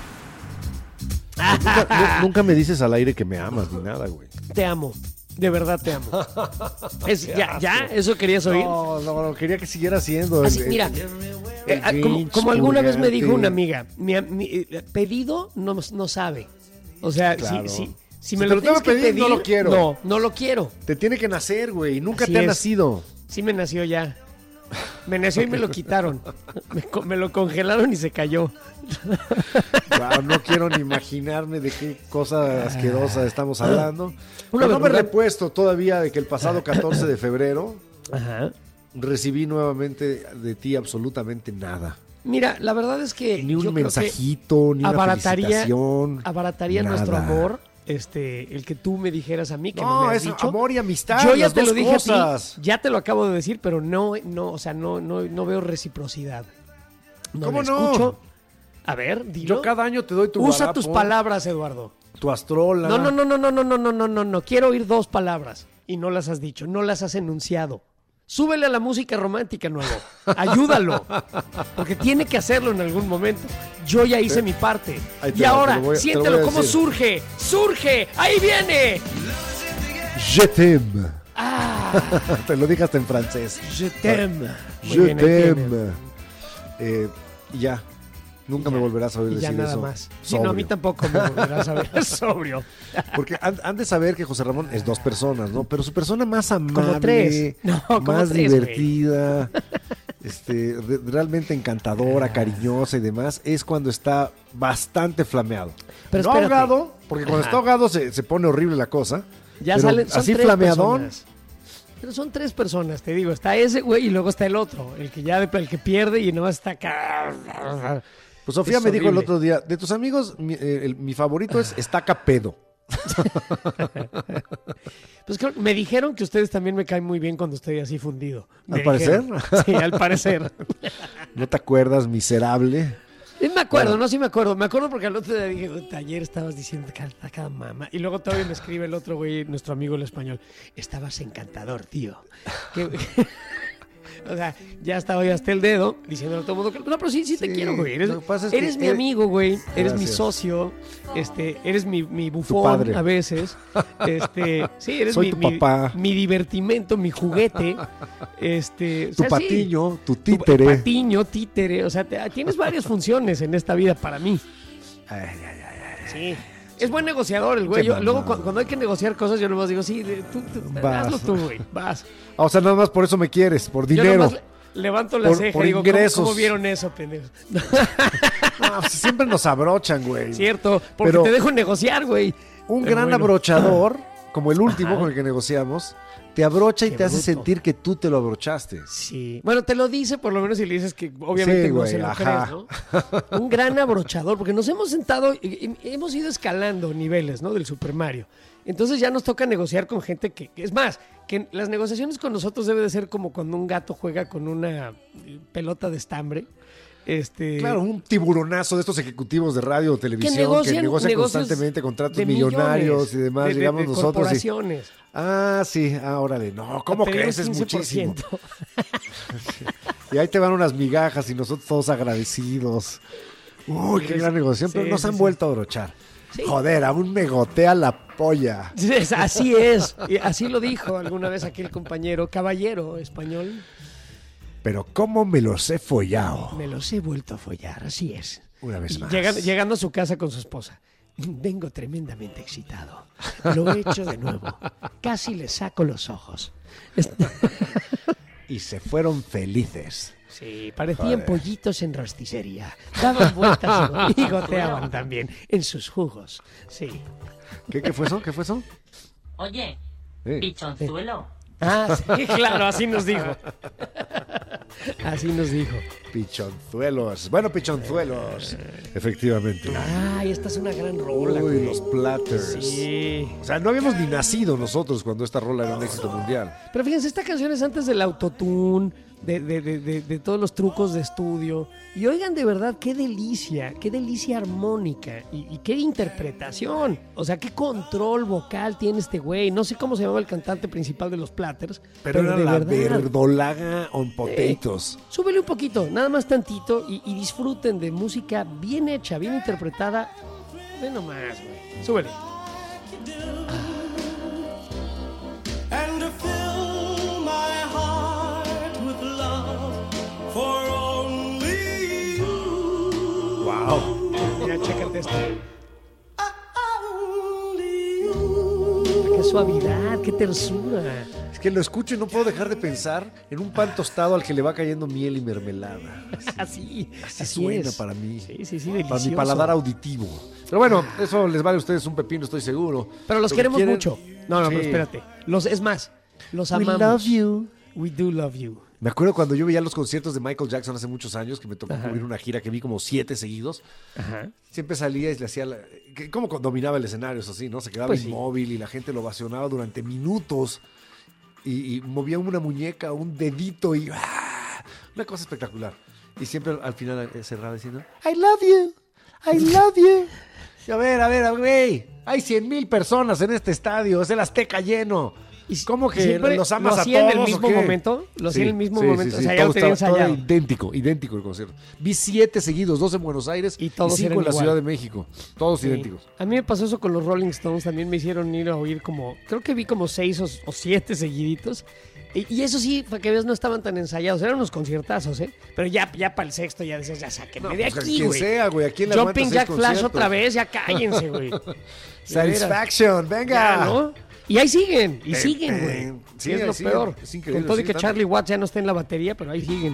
Nunca me dices al aire que me amas ni nada, güey. Te amo. De verdad te amo. ¿Ya? ¿Eso querías oír? No, quería que siguiera siendo. Así, mira, como alguna vez me dijo una amiga, mi pedido no sabe. O sea, claro. si me lo tienes que pedir, no lo quiero. No lo quiero. Te tiene que nacer, güey. Nunca Así te ha es. nacido. Sí me nació ya. Me nació y me lo quitaron. Me lo congelaron y se cayó. Wow, no quiero ni imaginarme de qué cosa asquerosa estamos hablando. Una No me he verdad. repuesto todavía de que el pasado 14 de febrero Ajá. recibí nuevamente de ti absolutamente nada. Mira, la verdad es que Ni yo un creo que mensajito, ni una felicitación. abarataría nada. nuestro amor, el que tú me dijeras a mí que no No, me has es dicho. amor y amistad. Yo ya las te lo dos dije cosas. a ti, ya te lo acabo de decir, pero no veo reciprocidad. ¿Cómo la no? escucho. A ver, dilo. Yo cada año te doy tu Usa guarapo, tus palabras, Eduardo. tu astrola. No. Quiero oír 2 palabras y no las has dicho, no las has enunciado. Súbele a la música romántica, nuevo. Ayúdalo. Porque tiene que hacerlo en algún momento. Yo ya hice mi parte. Ahí te Y va, ahora, te lo voy a siéntelo cómo decir. surge. ¡Surge! ¡Ahí viene! Je t'aime. ¡Ah! Te lo dije hasta en francés. Je t'aime. Muy Je bien, ahí tienes. t'aime. Y ya. Nunca me volverás a oír Y ya decir nada eso. más. Sí, no, a mí tampoco me volverás a ver sobrio. Porque han de saber que José Ramón es 2 personas, ¿no? Pero su persona más amable, Como 3. No, como más 3, divertida, realmente encantadora, cariñosa y demás, es cuando está bastante flameado. Pero no espérate. ahogado, porque cuando está ahogado se pone horrible la cosa. Ya pero salen, son así 3 flameadón. personas. Pero son 3 personas, te digo. Está ese güey y luego está el otro. El que pierde y no está acá. Pues Sofía Es me dijo el horrible. otro día, de tus amigos, mi favorito es Estaca Pedo. Pues me dijeron que ustedes también me caen muy bien cuando estoy así fundido. Me ¿Al parecer? dijeron. Sí, al parecer. ¿No te acuerdas, miserable? Sí, me acuerdo, no, sí me acuerdo. Me acuerdo porque al otro día dije, "Puta, ayer estabas diciendo que está cada mamá". Y luego todavía me escribe el otro güey, nuestro amigo el español. Estabas encantador, tío. O sea, ya estaba ya hasta el dedo diciéndole a todo el mundo que no, pero sí te Sí, quiero, güey. Eres, lo que pasa es que eres mi amigo, güey. Eres mi Gracias. socio. Eres mi Tu bufón padre. a veces. Sí, eres Soy tu papá. mi divertimento, mi juguete. O Tu sea, sí. patiño, tu títere. Patiño, títere. O sea, tienes varias funciones en esta vida para mí. Sí. Es buen negociador el güey. Qué Yo, luego, mamá. cuando hay que negociar cosas, yo nomás digo, sí, tú Vas. hazlo tú, güey. Vas. O sea, nada más por eso me quieres, por Yo dinero. nomás levanto la ceja por y digo, ingresos. ¿cómo vieron eso, pendejos? No, pues siempre nos abrochan, güey. Cierto, porque Pero te dejo negociar, güey. un Pero gran bueno. abrochador, como el último Ajá. con el que negociamos, te abrocha y Qué te hace bruto. sentir que tú te lo abrochaste. Sí. Bueno, te lo dice por lo menos si le dices que obviamente Sí, no güey, se lo ajá. crees, ¿no? Un gran abrochador, porque nos hemos sentado y hemos ido escalando niveles, ¿no? Del Super Mario. Entonces ya nos toca negociar con gente que es más, que las negociaciones con nosotros debe de ser como cuando un gato juega con una pelota de estambre. Claro, un tiburonazo de estos ejecutivos de radio o televisión que negocian negocian negocios constantemente contratos de millonarios millones, y demás, de digamos nosotros. Y, corporaciones. sí, órale, no, ¿cómo Te dieron crees? Es 15%. muchísimo. Y ahí te van unas migajas y nosotros todos agradecidos. Uy, qué gran negociación, Sí, pero nos sí, han sí. vuelto a abrochar. Sí. Joder, aún me gotea la polla. Así es. Y así lo dijo alguna vez aquí el compañero caballero español. Pero cómo me los he follado. Me los he vuelto a follar, así es. Una vez Y más. llegando a su casa con su esposa. Vengo tremendamente excitado. Lo he hecho de nuevo. Casi le saco los ojos. Y se fueron felices. Sí, parecían pollitos en rosticería. Daban vueltas y goteaban también en sus jugos. Sí. ¿Qué fue eso? ¿Qué fue eso? Oye, Eh. pichonzuelo. Ah, sí, claro, así nos dijo. Así nos dijo. Pichonzuelos. Bueno, pichonzuelos. Efectivamente. Ay, esta es una gran rola. Uy, güey. los Platters. Sí. O sea, no habíamos ni nacido nosotros cuando esta rola era un éxito mundial. Pero fíjense, esta canción es antes del autotune, de todos los trucos de estudio. Y oigan, de verdad, qué delicia armónica y qué interpretación. O sea, qué control vocal tiene este güey. No sé cómo se llamaba el cantante principal de los Platters, Pero era de la verdad. verdolaga on potatoes. Súbele un poquito, nada más tantito, y disfruten de música bien hecha, bien interpretada. Ve nomás, güey. Súbele. And to fill my heart with love for only you. Wow. Mira, chécate esto. Only you. Qué suavidad, qué tersura. Es que lo escucho y no puedo dejar de pensar en un pan tostado al que le va cayendo miel y mermelada. Así Suena es. para mí. Sí, Para delicioso. mi paladar auditivo. Pero bueno, eso les vale a ustedes un pepino, estoy seguro. Pero los Lo que queremos quieren- mucho. No, Sí. pero espérate. Es más, los We amamos. love you. We do love you. Me acuerdo cuando yo veía los conciertos de Michael Jackson hace muchos años, que me tocó cubrir una gira que vi como 7 seguidos. Ajá. Siempre salía y le hacía... ¿Cómo dominaba el escenario? Eso sí, ¿no? Se quedaba Pues sí. inmóvil y la gente lo ovacionaba durante minutos. Y movía una muñeca, un dedito y... ¡ah! Una cosa espectacular. Y siempre al final cerraba diciendo... I love you. I love you. Y a ver, güey. Hay 100,000 personas en este estadio. Es el Azteca lleno. ¿Cómo que siempre los amas lo a hacía en el todos, mismo o qué? momento? Lo hacía en el mismo momento. Sí, O sea, ya lo todo tenía estaba- todo ensayado. idéntico el concierto. Vi 7 seguidos, 2 en Buenos Aires Y y todos 5 eran en la igual. Ciudad de México. Todos Sí. idénticos. A mí me pasó eso con los Rolling Stones. También me hicieron ir a oír creo que vi como 6 o 7 seguiditos. Y eso sí, para que veas, no estaban tan ensayados. Eran unos conciertazos, ¿eh? Pero ya para el sexto ya decías, ya sáquenme de Pues, aquí, quien güey. sea, güey. ¿A quién le Jumping aguantas Jack 6 Flash conciertos? otra vez, ya cállense, güey. De veras. Satisfaction, venga. Ya, ¿no? Y ahí siguen, güey. Sí, Sí, es ahí lo siguen. peor. Es increíble, Con todo y sí, que están- Charlie Watts ya no está en la batería, pero ahí siguen.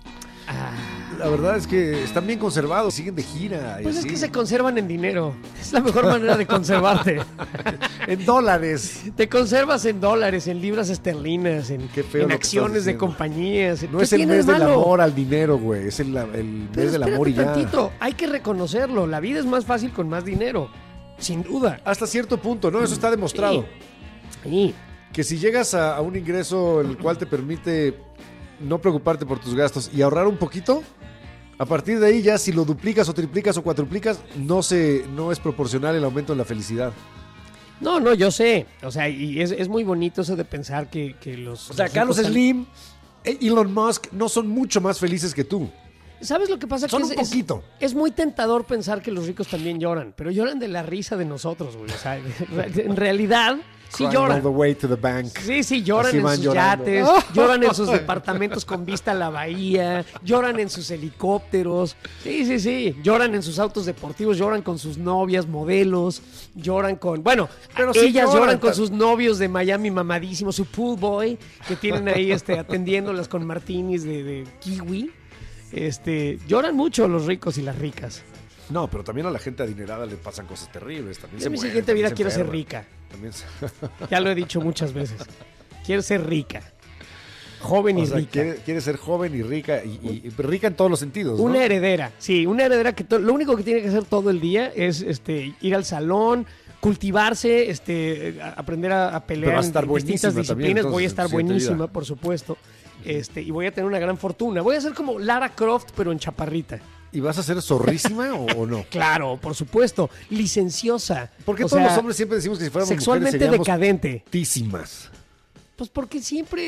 La verdad es que están bien conservados, siguen de gira. y Pues es así. que se conservan en dinero. Es la mejor manera de conservarte. En dólares. Te conservas en dólares, en libras esterlinas, Qué feo en lo que acciones estás de diciendo. compañías. No ¿Qué es el tiene de mes del malo? amor al dinero, güey. Es el mes Pero del amor y ya. espérate tantito, hay que reconocerlo. La vida es más fácil con más dinero. Sin duda. Hasta cierto punto, ¿no? Eso está demostrado. Sí. Que si llegas a un ingreso el cual te permite no preocuparte por tus gastos y ahorrar un poquito, a partir de ahí ya si lo duplicas o triplicas o cuatruplicas, no es proporcional el aumento de la felicidad. No, yo sé. O sea, y es muy bonito eso de pensar que los... O sea, los Carlos ricos Slim, Elon Musk no son mucho más felices que tú. ¿Sabes lo que pasa? Son Que un poquito. Es muy tentador pensar que los ricos también lloran, pero lloran de la risa de nosotros, güey. O sea, en realidad sí Crying lloran. all the way to the bank. Sí, lloran Así en van sus llorando. yates, lloran en sus departamentos con vista a la bahía, lloran en sus helicópteros, sí, lloran en sus autos deportivos, lloran con sus novias, modelos, lloran con, bueno, Pero sí ellas lloran lloran, con sus novios de Miami mamadísimos, su pool boy, que tienen ahí atendiéndolas con martinis de kiwi. Lloran mucho los ricos y las ricas. No, pero también a la gente adinerada le pasan cosas terribles. También Yo se en mi mueren, siguiente también vida se quiero ser enferman. rica. También se- Ya lo he dicho muchas veces. Quiero ser rica. Joven y O sea, rica. quiere ser joven y rica, y rica en todos los sentidos, ¿no? Una heredera, sí, una heredera que lo único que tiene que hacer todo el día es ir al salón, cultivarse, aprender a pelear Pero va a estar en distintas buenísima disciplinas. también, Voy a entonces, estar en siguiente buenísima, vida. por supuesto. Y voy a tener una gran fortuna. Voy a ser como Lara Croft, pero en chaparrita. ¿Y vas a ser zorrísima o no? Claro, por supuesto. Licenciosa. Porque O todos sea, los hombres siempre decimos que si fuéramos sexualmente mujeres seríamos decadente. putísimas. Pues porque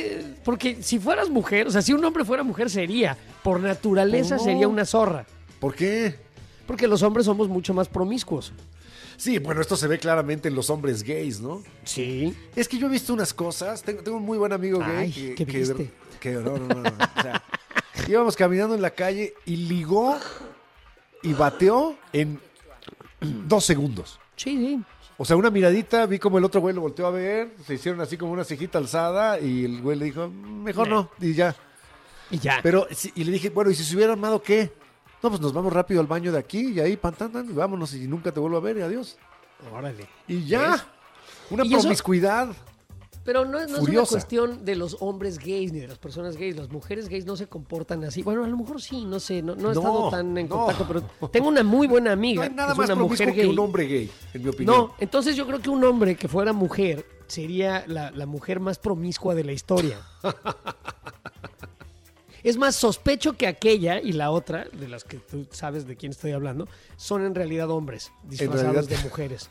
si fueras mujer, o sea, si un hombre fuera mujer sería, por naturaleza No. sería una zorra. ¿Por qué? Porque los hombres somos mucho más promiscuos. Sí, bueno, esto se ve claramente en los hombres gays, ¿no? Sí. Es que yo he visto unas cosas. Tengo un muy buen amigo gay Ay, ¿qué viste? no. O sea, íbamos caminando en la calle y ligó y bateó en 2 segundos. Sí. O sea, una miradita, vi como el otro güey lo volteó a ver, se hicieron así como una cejita alzada y el güey le dijo, mejor no, y ya. Y ya. Pero, y le dije, bueno, ¿y si se hubiera armado qué? No, pues nos vamos rápido al baño de aquí y ahí, y vámonos y nunca te vuelvo a ver y adiós. Órale. Y ya. ¿Ves? Una Y eso- promiscuidad. Pero no es una Furiosa. cuestión de los hombres gays ni de las personas gays. Las mujeres gays no se comportan así. Bueno, a lo mejor sí, no sé. No he estado tan en no. contacto, pero tengo una muy buena amiga. No hay nada que es más una promiscuo mujer que gay. un hombre gay, en mi opinión. No, entonces yo creo que un hombre que fuera mujer sería la mujer más promiscua de la historia. Es más, sospecho que aquella y la otra, de las que tú sabes de quién estoy hablando, son en realidad hombres disfrazados realidad- de mujeres.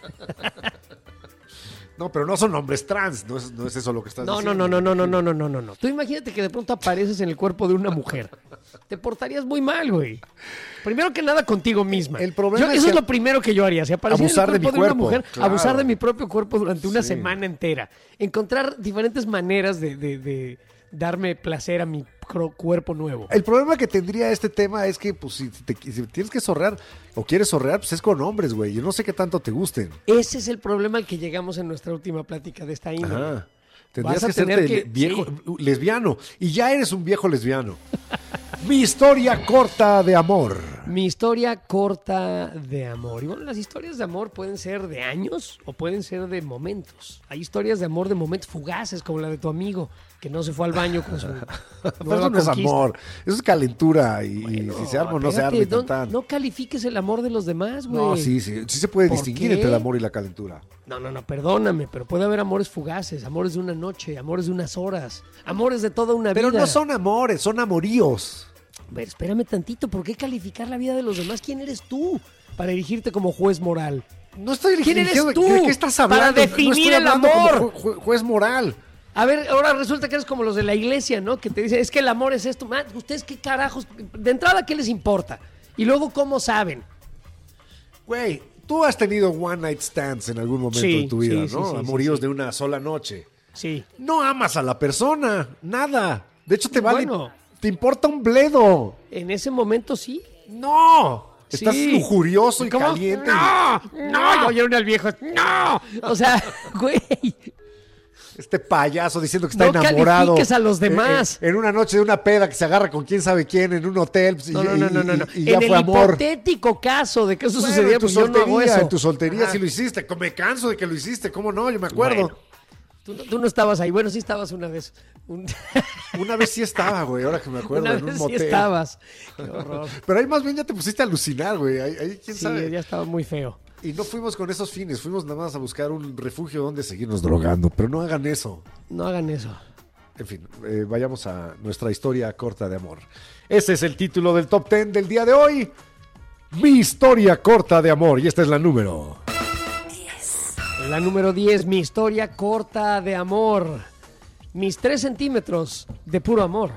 No, pero no son hombres trans, no es eso lo que estás No. diciendo. Tú imagínate que de pronto apareces en el cuerpo de una mujer. Te portarías muy mal, güey. Primero que nada contigo misma. El problema es eso que es lo primero que yo haría. Si apareciera abusar en el de mi cuerpo de una cuerpo, mujer, claro. abusar de mi propio cuerpo durante una Sí. semana entera. Encontrar diferentes maneras de darme placer a mi cuerpo nuevo. El problema que tendría este tema es que, pues, si tienes que zorrear o quieres zorrear, pues es con hombres, güey. Yo no sé qué tanto te gusten. Ese es el problema al que llegamos en nuestra última plática de esta índole. Ajá. Tendrías Vas a que tener serte que- viejo, sí. lesbiano. Y ya eres un viejo lesbiano. Mi historia corta de amor. Mi historia corta de amor. Y bueno, las historias de amor pueden ser de años o pueden ser de momentos. Hay historias de amor de momentos fugaces, como la de tu amigo, que no se fue al baño con su Pero nueva eso no es conquista. amor. Eso es calentura. Y Bueno, si se arma o no se espérate, arma. y no, tan. no califiques el amor de los demás, güey. No, sí se puede ¿Por distinguir qué? entre el amor y la calentura. No, perdóname, pero puede haber amores fugaces, amores de una noche, amores de unas horas, amores de toda una Pero vida. no son amores, son amoríos. A ver, espérame tantito, ¿por qué calificar la vida de los demás? ¿Quién eres tú para erigirte como juez moral? No estoy ¿Quién eres diciendo tú ¿de qué estás hablando? para definir no estoy el hablando amor? como juez moral. A ver, ahora resulta que eres como los de la iglesia, ¿no? Que te dicen, es que el amor es esto. Man, ¿ustedes qué carajos? De entrada, ¿qué les importa? Y luego, ¿cómo saben? Güey, tú has tenido one night stands en algún momento Sí, de tu vida, sí, ¿no? sí, sí, Amoríos sí. de una sola noche. Sí. No amas a la persona, nada. De hecho, te vale, Bueno. te importa un bledo. En ese momento sí. No. Estás Sí. lujurioso y ¿Cómo? caliente. ¡No! Yo oyeron al viejo. ¡No! O sea, güey. Este payaso diciendo que está No enamorado. califiques a los demás. En una noche de una peda que se agarra con quién sabe quién en un hotel. Y, No. y ya En fue el amor. hipotético caso de que eso Bueno, sucediera, en tu pues yo no hago soltería, eso. en tu soltería Ajá. sí lo hiciste. Me canso de que lo hiciste. ¿Cómo no? Yo me acuerdo. Bueno, tú no estabas ahí. Bueno, sí estabas una vez. Una vez sí estaba, güey. Ahora que me acuerdo, Una en un vez sí motel. estabas. Qué horror. Pero ahí más bien ya te pusiste a alucinar, güey. Ahí quién Sí, sabe. ya estaba muy feo. Y no fuimos con esos fines. Fuimos nada más a buscar un refugio donde seguirnos drogando. Pero no hagan eso. No hagan eso. En fin, vayamos a nuestra historia corta de amor. Ese es el título del Top 10 del día de hoy. Mi historia corta de amor. Y esta es la número. La número 10, mi historia corta de amor. Mis 3 centímetros de puro amor.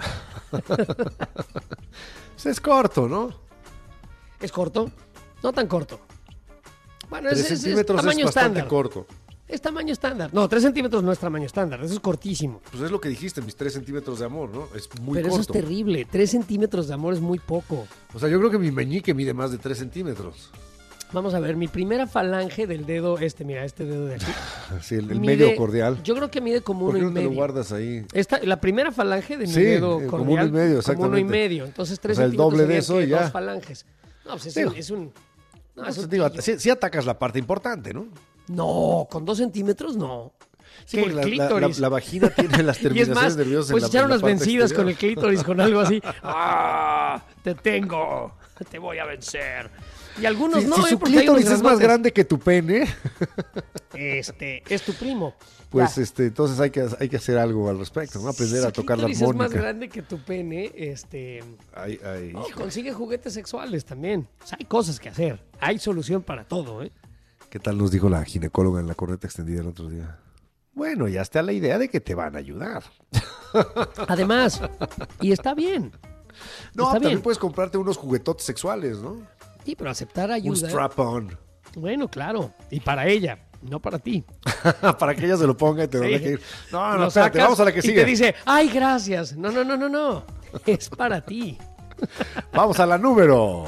Pues es corto, ¿no? ¿Es corto? No tan corto. Bueno, 3 es centímetros tamaño es bastante estándar. corto. Es tamaño estándar. No, 3 centímetros no es tamaño estándar. Eso es cortísimo. Pues es lo que dijiste, mis 3 centímetros de amor, ¿no? Es muy Pero corto. eso es terrible. 3 centímetros de amor es muy poco. O sea, yo creo que mi meñique mide más de 3 centímetros. Vamos a ver, mi primera falange del dedo, mira, este dedo de aquí. Sí, el mide- medio cordial. Yo creo que mide como ¿Por uno qué y no te lo medio. guardas ahí? La primera falange de mi Sí, dedo como cordial. uno y medio, Como uno y exactamente. medio. Entonces 3 O sea, el centímetros doble de serían eso que y ya. 2 falanges. No, pues Digo, es un... No, No, es un digo, pillo. sí atacas la parte importante, ¿no? No, con 2 centímetros no. Sí, Que porque el la clítoris. la vagina tiene las Y es terminaciones más, nerviosas pues en echar en unas parte vencidas exterior. con el clítoris, con algo así. ¡Ah! Te tengo. Te voy a vencer. Y algunos Si, no, si su porque hay clítoris unos es más grandotes. grande que tu pene, Es tu primo. pues Ya. entonces hay que hacer algo al respecto, ¿no? Aprender Si a tocar la clítoris es más armónica. grande que tu pene, Ay, consigue juguetes sexuales también. O sea, hay cosas que hacer. Hay solución para todo, ¿eh? ¿Qué tal nos dijo la ginecóloga en la corneta extendida el otro día? Bueno, ya está la idea de que te van a ayudar. Además, y está bien. No, Está también bien. puedes comprarte unos juguetotes sexuales, ¿no? Sí, pero aceptar Un ayuda. strap-on. Bueno, claro. Y para ella, no para ti. Para que ella se lo ponga y te lo Sí. deje ir. No, Lo espérate, sacas vamos a la que y sigue. te dice, ay, gracias. No. Es para ti. Vamos a la número.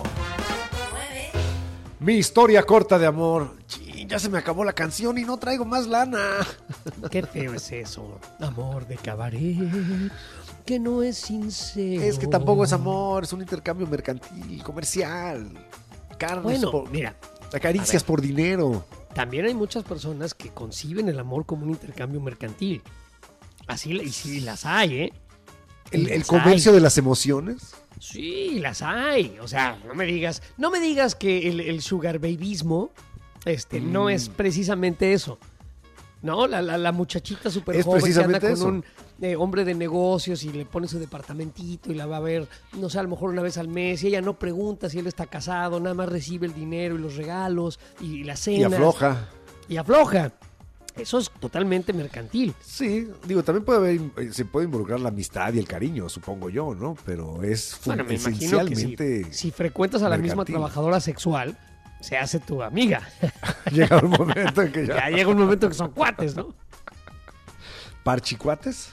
Mi historia corta de amor. Chin, ya se me acabó la canción y no traigo más lana. Qué feo es eso. Amor de cabaret, que no es sincero. Es que tampoco es amor, es un intercambio mercantil, comercial. Carnes Bueno, por... mira, Caricias por dinero. también hay muchas personas que conciben el amor como un intercambio mercantil. Así, y sí las hay, ¿eh? El Las comercio hay. de las emociones. Sí, las hay. O sea, no me digas que el sugar babyismo no es precisamente eso. No, la muchachita súper Es joven que anda precisamente con eso. un hombre de negocios y le pone su departamentito y la va a ver, no sé, a lo mejor una vez al mes y ella no pregunta si él está casado, nada más recibe el dinero y los regalos y la Y cena. afloja. Y afloja. Eso es totalmente mercantil. Sí, digo, también se puede involucrar la amistad y el cariño, supongo yo, ¿no? Pero es Bueno, me imagino que esencialmente... si frecuentas a la misma mercantil. trabajadora sexual, se hace tu amiga. Llega un momento en que Ya ya... llega un momento que son cuates, ¿no? ¿Parchicuates?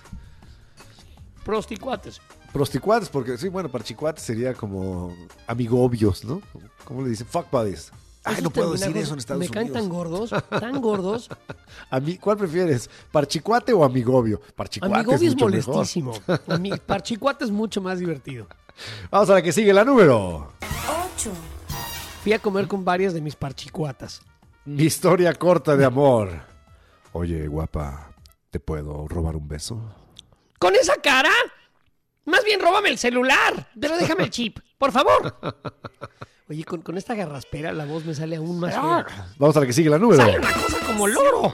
Prosticuates. Prosticuates, porque sí, bueno, parchicuates sería como amigobios, ¿no? ¿Cómo le dicen? Fuck buddies. Ay, Esos no puedo decir terminajos eso en Estados me caen Unidos. tan gordos. ¿Cuál prefieres? ¿Parchicuate o amigobio? Parchicuate Amigobio es mucho mejor. molestísimo. Parchicuate es mucho más divertido. Vamos a la que sigue, la número. 8, Fui a comer con varias de mis parchicuatas. Mi historia corta de amor. Oye, guapa, ¿te puedo robar un beso? ¿Con esa cara? Más bien róbame el celular. Pero déjame el chip, por favor. Oye, con esta garraspera la voz me sale aún más fea. Vamos a la que sigue, la número. Sale una cosa como loro.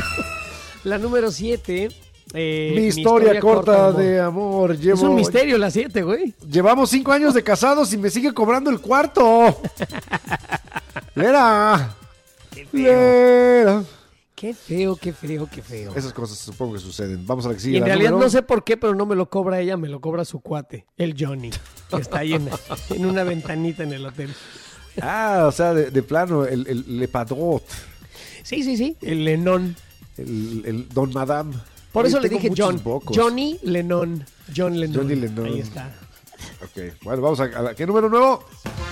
La número 7. Mi historia corta de amor. Es un misterio la 7, güey. Llevamos 5 años de casados y me sigue cobrando el cuarto. Mira. Qué feo. Qué feo, qué feo, qué feo. Esas cosas supongo que suceden. Vamos a la que sigue. Y en la realidad número. no sé por qué, pero no me lo cobra ella, me lo cobra su cuate, el Johnny, que está ahí en una ventanita en el hotel. Ah, o sea, de plano, el Le Padrot, Sí, el Lennon. el Don Madame. Por Oye, eso le tengo dije muchos John. vocos. Johnny Lennon. John Lennon. Johnny Lennon. Ahí está. Ok, bueno, vamos a ¿qué número nuevo?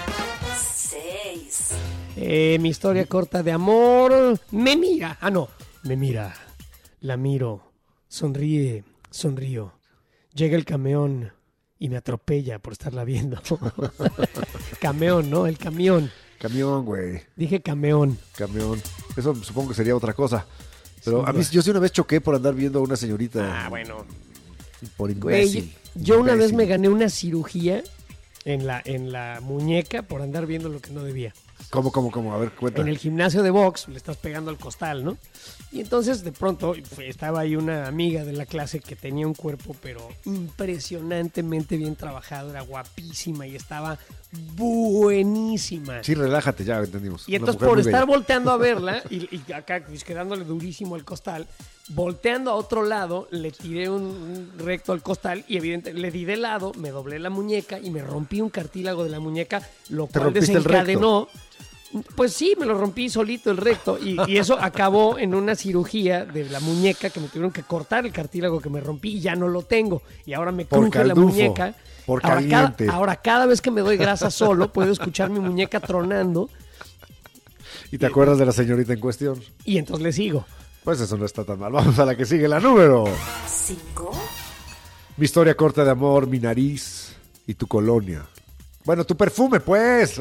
6. Mi historia corta de amor. Me mira. Me mira. La miro. Sonríe. Sonrío. Llega el camión y me atropella por estarla viendo. Camión, ¿no? El camión. Camión, güey. Dije camión. Camión. Eso supongo que sería otra cosa. Pero Sin a mí, duda. yo sí una vez choqué por andar viendo a una señorita. Bueno. Por imbécil. Güey, yo una vez Imbécil. me gané una cirugía en la muñeca por andar viendo lo que no debía. ¿Cómo? A ver, cuenta. En el gimnasio de box le estás pegando al costal, ¿no? Y entonces de pronto estaba ahí una amiga de la clase que tenía un cuerpo pero impresionantemente bien trabajado, era guapísima y estaba buenísima. Sí, relájate, ya entendimos. Y Una entonces mujer por muy estar bella. volteando a verla y acá pues, quedándole durísimo al costal, volteando a otro lado, le tiré un recto al costal y evidentemente le di de lado, me doblé la muñeca y me rompí un cartílago de la muñeca, lo ¿Te cual rompiste el desencadenó. Pues sí, me lo rompí solito el recto y eso acabó en una cirugía de la muñeca que me tuvieron que cortar el cartílago que me rompí y ya no lo tengo. Y ahora me Por cruje la caldufo, muñeca. por Ahora caliente. ahora cada vez que me doy grasa solo, puedo escuchar mi muñeca tronando ¿Y te acuerdas de la señorita en cuestión? y entonces le sigo. Pues eso no está tan mal. Vamos a la que sigue, la número. 5. Mi historia corta de amor, mi nariz y tu colonia. Bueno, tu perfume, pues.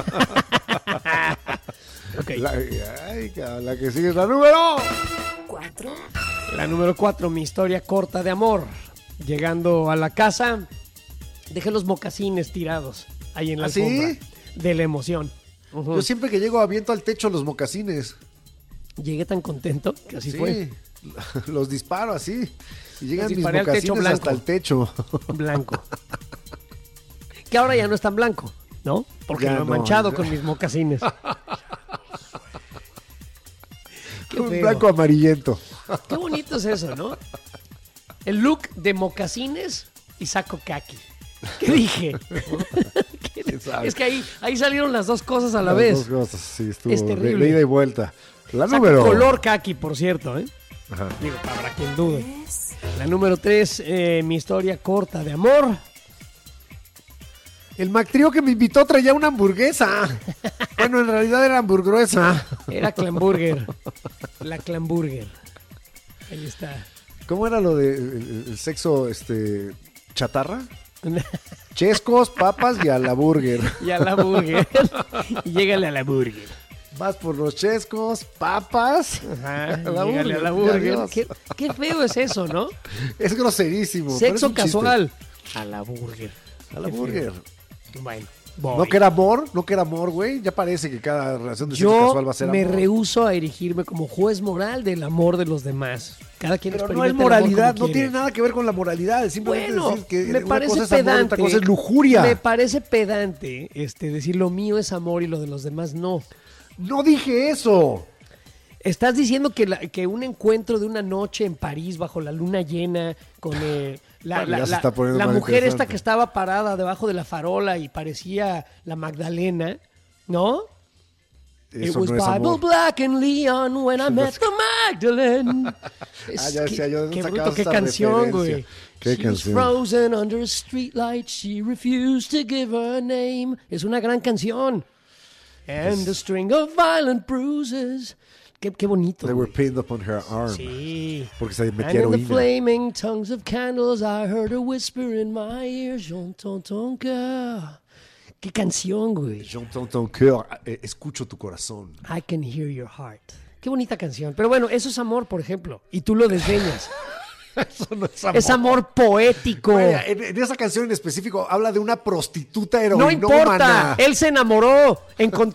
Ok. La que sigue es la número. 4. La número 4, mi historia corta de amor. Llegando a la casa, dejé los mocasines tirados ahí en la ¿Ah, sí? alfombra de la emoción. Ujú. Yo siempre que llego aviento al techo los mocasines. Llegué tan contento que así fue. Los disparo así. Y llegan Los mis disparé al techo mocasines blanco. hasta el techo. Blanco. Que ahora ya no es tan blanco, ¿no? Porque Ya lo he no. manchado con mis mocasines. Qué Un feo. blanco amarillento. Qué bonito es eso, ¿no? El look de mocasines y saco kaki. ¿Qué dije? sabe? Es que ahí salieron las dos cosas a la Las vez. dos cosas, sí, estuvo Es terrible. de ida y vuelta. La Saco número. color kaki, por cierto, ¿eh? Ajá. Digo, para quien dude. La número 3, mi historia corta de amor. El Mactrío que me invitó traía una hamburguesa. Bueno, en realidad era hamburguesa. Era Clamburger. La Clamburger. Ahí está. ¿Cómo era lo de el sexo chatarra? Chescos, papas y a la burger. Y a la burger. Y llégale a la burger. Vas por los chescos, papas. Ajá, La llégale a la burger, burger. ya Dios. Qué feo es eso, ¿no? Es groserísimo. pero es Sexo un chiste. casual. A la burger. A la Qué burger. feo. Bueno, No que era amor, güey. Ya parece que cada relación de sexo yo casual va a ser me amor. rehúso a erigirme como juez moral del amor de los demás. Cada quien Pero no es experimenta el amor moralidad, como no quiere. tiene nada que ver con la moralidad. Es simplemente Bueno, decir que me una parece cosa es amor y pedante. otra cosa es lujuria. Me parece pedante decir lo mío es amor y lo de los demás no. No dije eso. Estás diciendo que un encuentro de una noche en París bajo la luna llena con Ya se está poniendo la más mujer esta interesante. que estaba parada debajo de la farola y parecía la Magdalena, ¿no? Eso It was no es Bible amor. Black in Leon when I met the Magdalene. Ya decía yo, ¿de dónde qué sacabas bruto, qué esa canción, referencia? güey. ¿Qué She canción? was frozen under a streetlight. She refused to give her name. Es una gran canción. And a string of violent bruises. Qué bonito. They were güey. pinned upon her arm. Sí. Porque se And metía in the heroína. flaming tongues of candles, I heard a whisper in my ear. Jean Tonton Girl. Qué canción, güey. J'entends ton cœur, escucho tu corazón. I can hear your heart. Qué bonita canción. Pero bueno, eso es amor, por ejemplo. Y tú lo desdeñas. Eso no es amor. Es amor poético. Güey, en esa canción en específico habla de una prostituta No heroinómana. importa. Él se enamoró. Encontró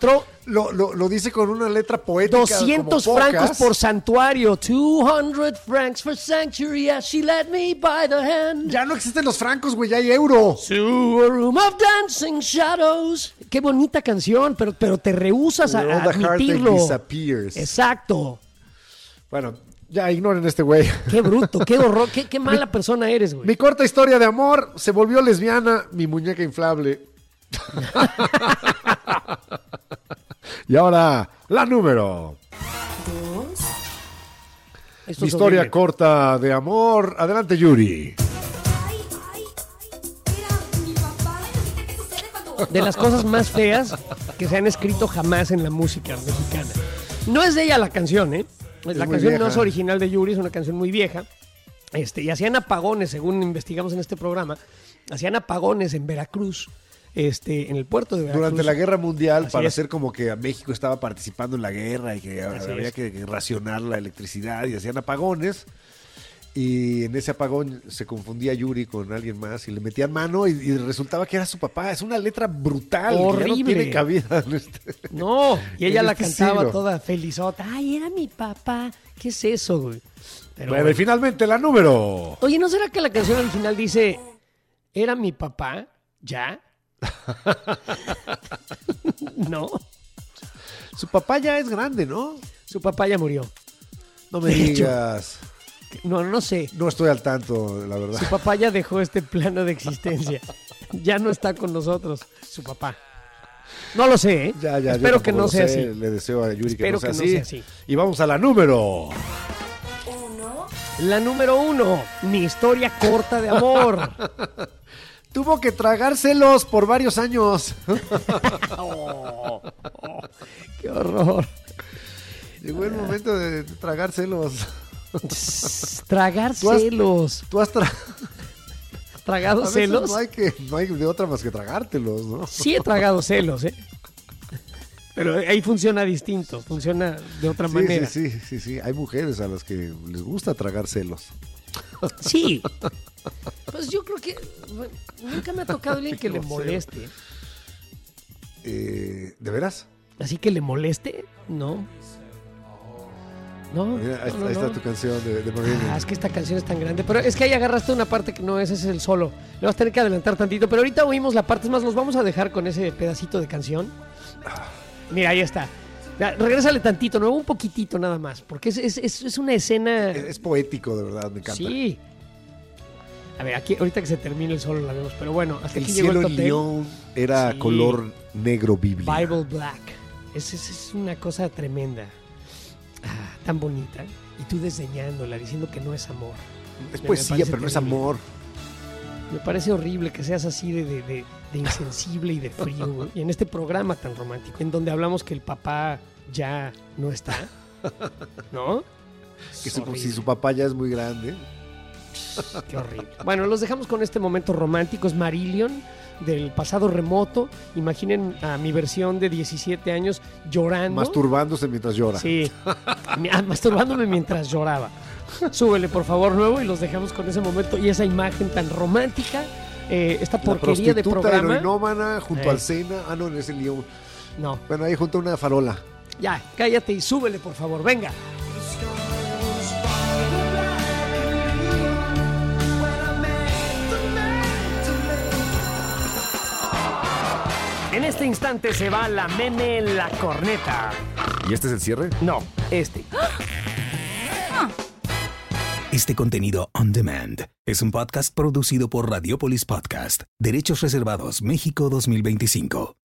lo dice con una letra poética. 200 como pocas. francos por santuario. 200 francs for sanctuary as she led me by the hand. Ya no existen los francos, güey, ya hay euro. To a room of dancing shadows. Qué bonita canción, pero te rehusas a Where all the heartache admitirlo. disappears. Exacto. Bueno, ya ignoren a este güey. Qué bruto, qué horror, qué mala persona eres, güey. Mi corta historia de amor, se volvió lesbiana, mi muñeca inflable. Y ahora, la número. 2, Esto Mi es historia horrible. corta de amor. Adelante, Yuri. era mi papá. ¿Qué sucede cuando De las cosas más feas que se han escrito jamás en la música mexicana. No es de ella la canción, ¿eh? La muy canción no vieja. es original de Yuri, es una canción muy vieja. Y hacían apagones, según investigamos en este programa, hacían apagones en Veracruz, en el puerto de Veracruz. Durante la Guerra Mundial, Así para es. hacer como que México estaba participando en la guerra y que Así había es. que racionar la electricidad y hacían apagones. Y en ese apagón se confundía Yuri con alguien más y le metían mano y resultaba que era su papá. Es una letra brutal. Que ya no Horrible. tiene cabida en este. No, y ella En la este cantaba siglo. toda felizota. Ay, era mi papá. ¿Qué es eso, güey? Pero, Bueno, y finalmente la número. oye, ¿no será que la canción original dice, era mi papá? ¿Ya? No, Su papá ya es grande, ¿no? su papá ya murió. No me De hecho. digas. No sé. No estoy al tanto, la verdad. Su papá ya dejó este plano de existencia. Ya no está con nosotros, su papá. No lo sé, ¿eh? Ya, Espero yo que no tampoco sea lo sé. así. Le deseo a Yuri Espero que no sea así. así. Y vamos a la número. 1, La número 1, mi historia corta de amor. Tuvo que tragárselos por varios años. Qué horror. Llegó el momento de tragárselos. Tragar Tú has- celos. Tú has ¿Tragado a veces celos? no hay de otra más que tragártelos, ¿no? Sí he tragado celos, ¿eh? Pero ahí funciona distinto, funciona de otra manera. Sí. Hay mujeres a las que les gusta tragar celos. Sí. Pues yo creo que bueno, nunca me ha tocado alguien que le moleste. ¿De veras? Así que le moleste, no. No, Mira, ahí, no, no, ahí está no. tu canción de Marilyn. Es que esta canción es tan grande. Pero es que ahí agarraste una parte que no es, ese es el solo. Le vas a tener que adelantar tantito. Pero ahorita oímos la parte, es más, los vamos a dejar con ese pedacito de canción. Mira, ahí está. Ya, regrésale tantito, no, un poquitito nada más. Porque es una escena. Es poético, de verdad, me encanta. Sí. A ver, aquí ahorita que se termine el solo la vemos. Pero bueno, hasta El aquí llegó cielo el en top 10. Lyon era Sí. color negro Biblia. Bible Black. Es una cosa tremenda. Tan bonita. Y tú desdeñándola, diciendo que no es amor. Es Me poesía, parece pero no es terrible. amor. Me parece horrible que seas así de insensible y de frío, güey. Y en este programa tan romántico, en donde hablamos que el papá ya no está, ¿no? Que Es si horrible. su papá ya es muy grande. Qué horrible. Bueno, los dejamos con este momento romántico. Es Marillion, del pasado remoto. Imaginen a mi versión de 17 años llorando. Masturbándose mientras llora. Sí, masturbándome mientras lloraba. Súbele, por favor, nuevo y los dejamos con ese momento y esa imagen tan romántica. Esta La porquería de prostituta programa. heroinómana junto Eh. al Sena. Ah, no, en ese Lyon. No, Bueno, ahí junto a una farola. ya, cállate y súbele, por favor. Venga. En este instante se va la meme en la corneta. ¿Y este es el cierre? No, este. Este contenido on demand es un podcast producido por Radiopolis Podcast, Derechos Reservados México 2025.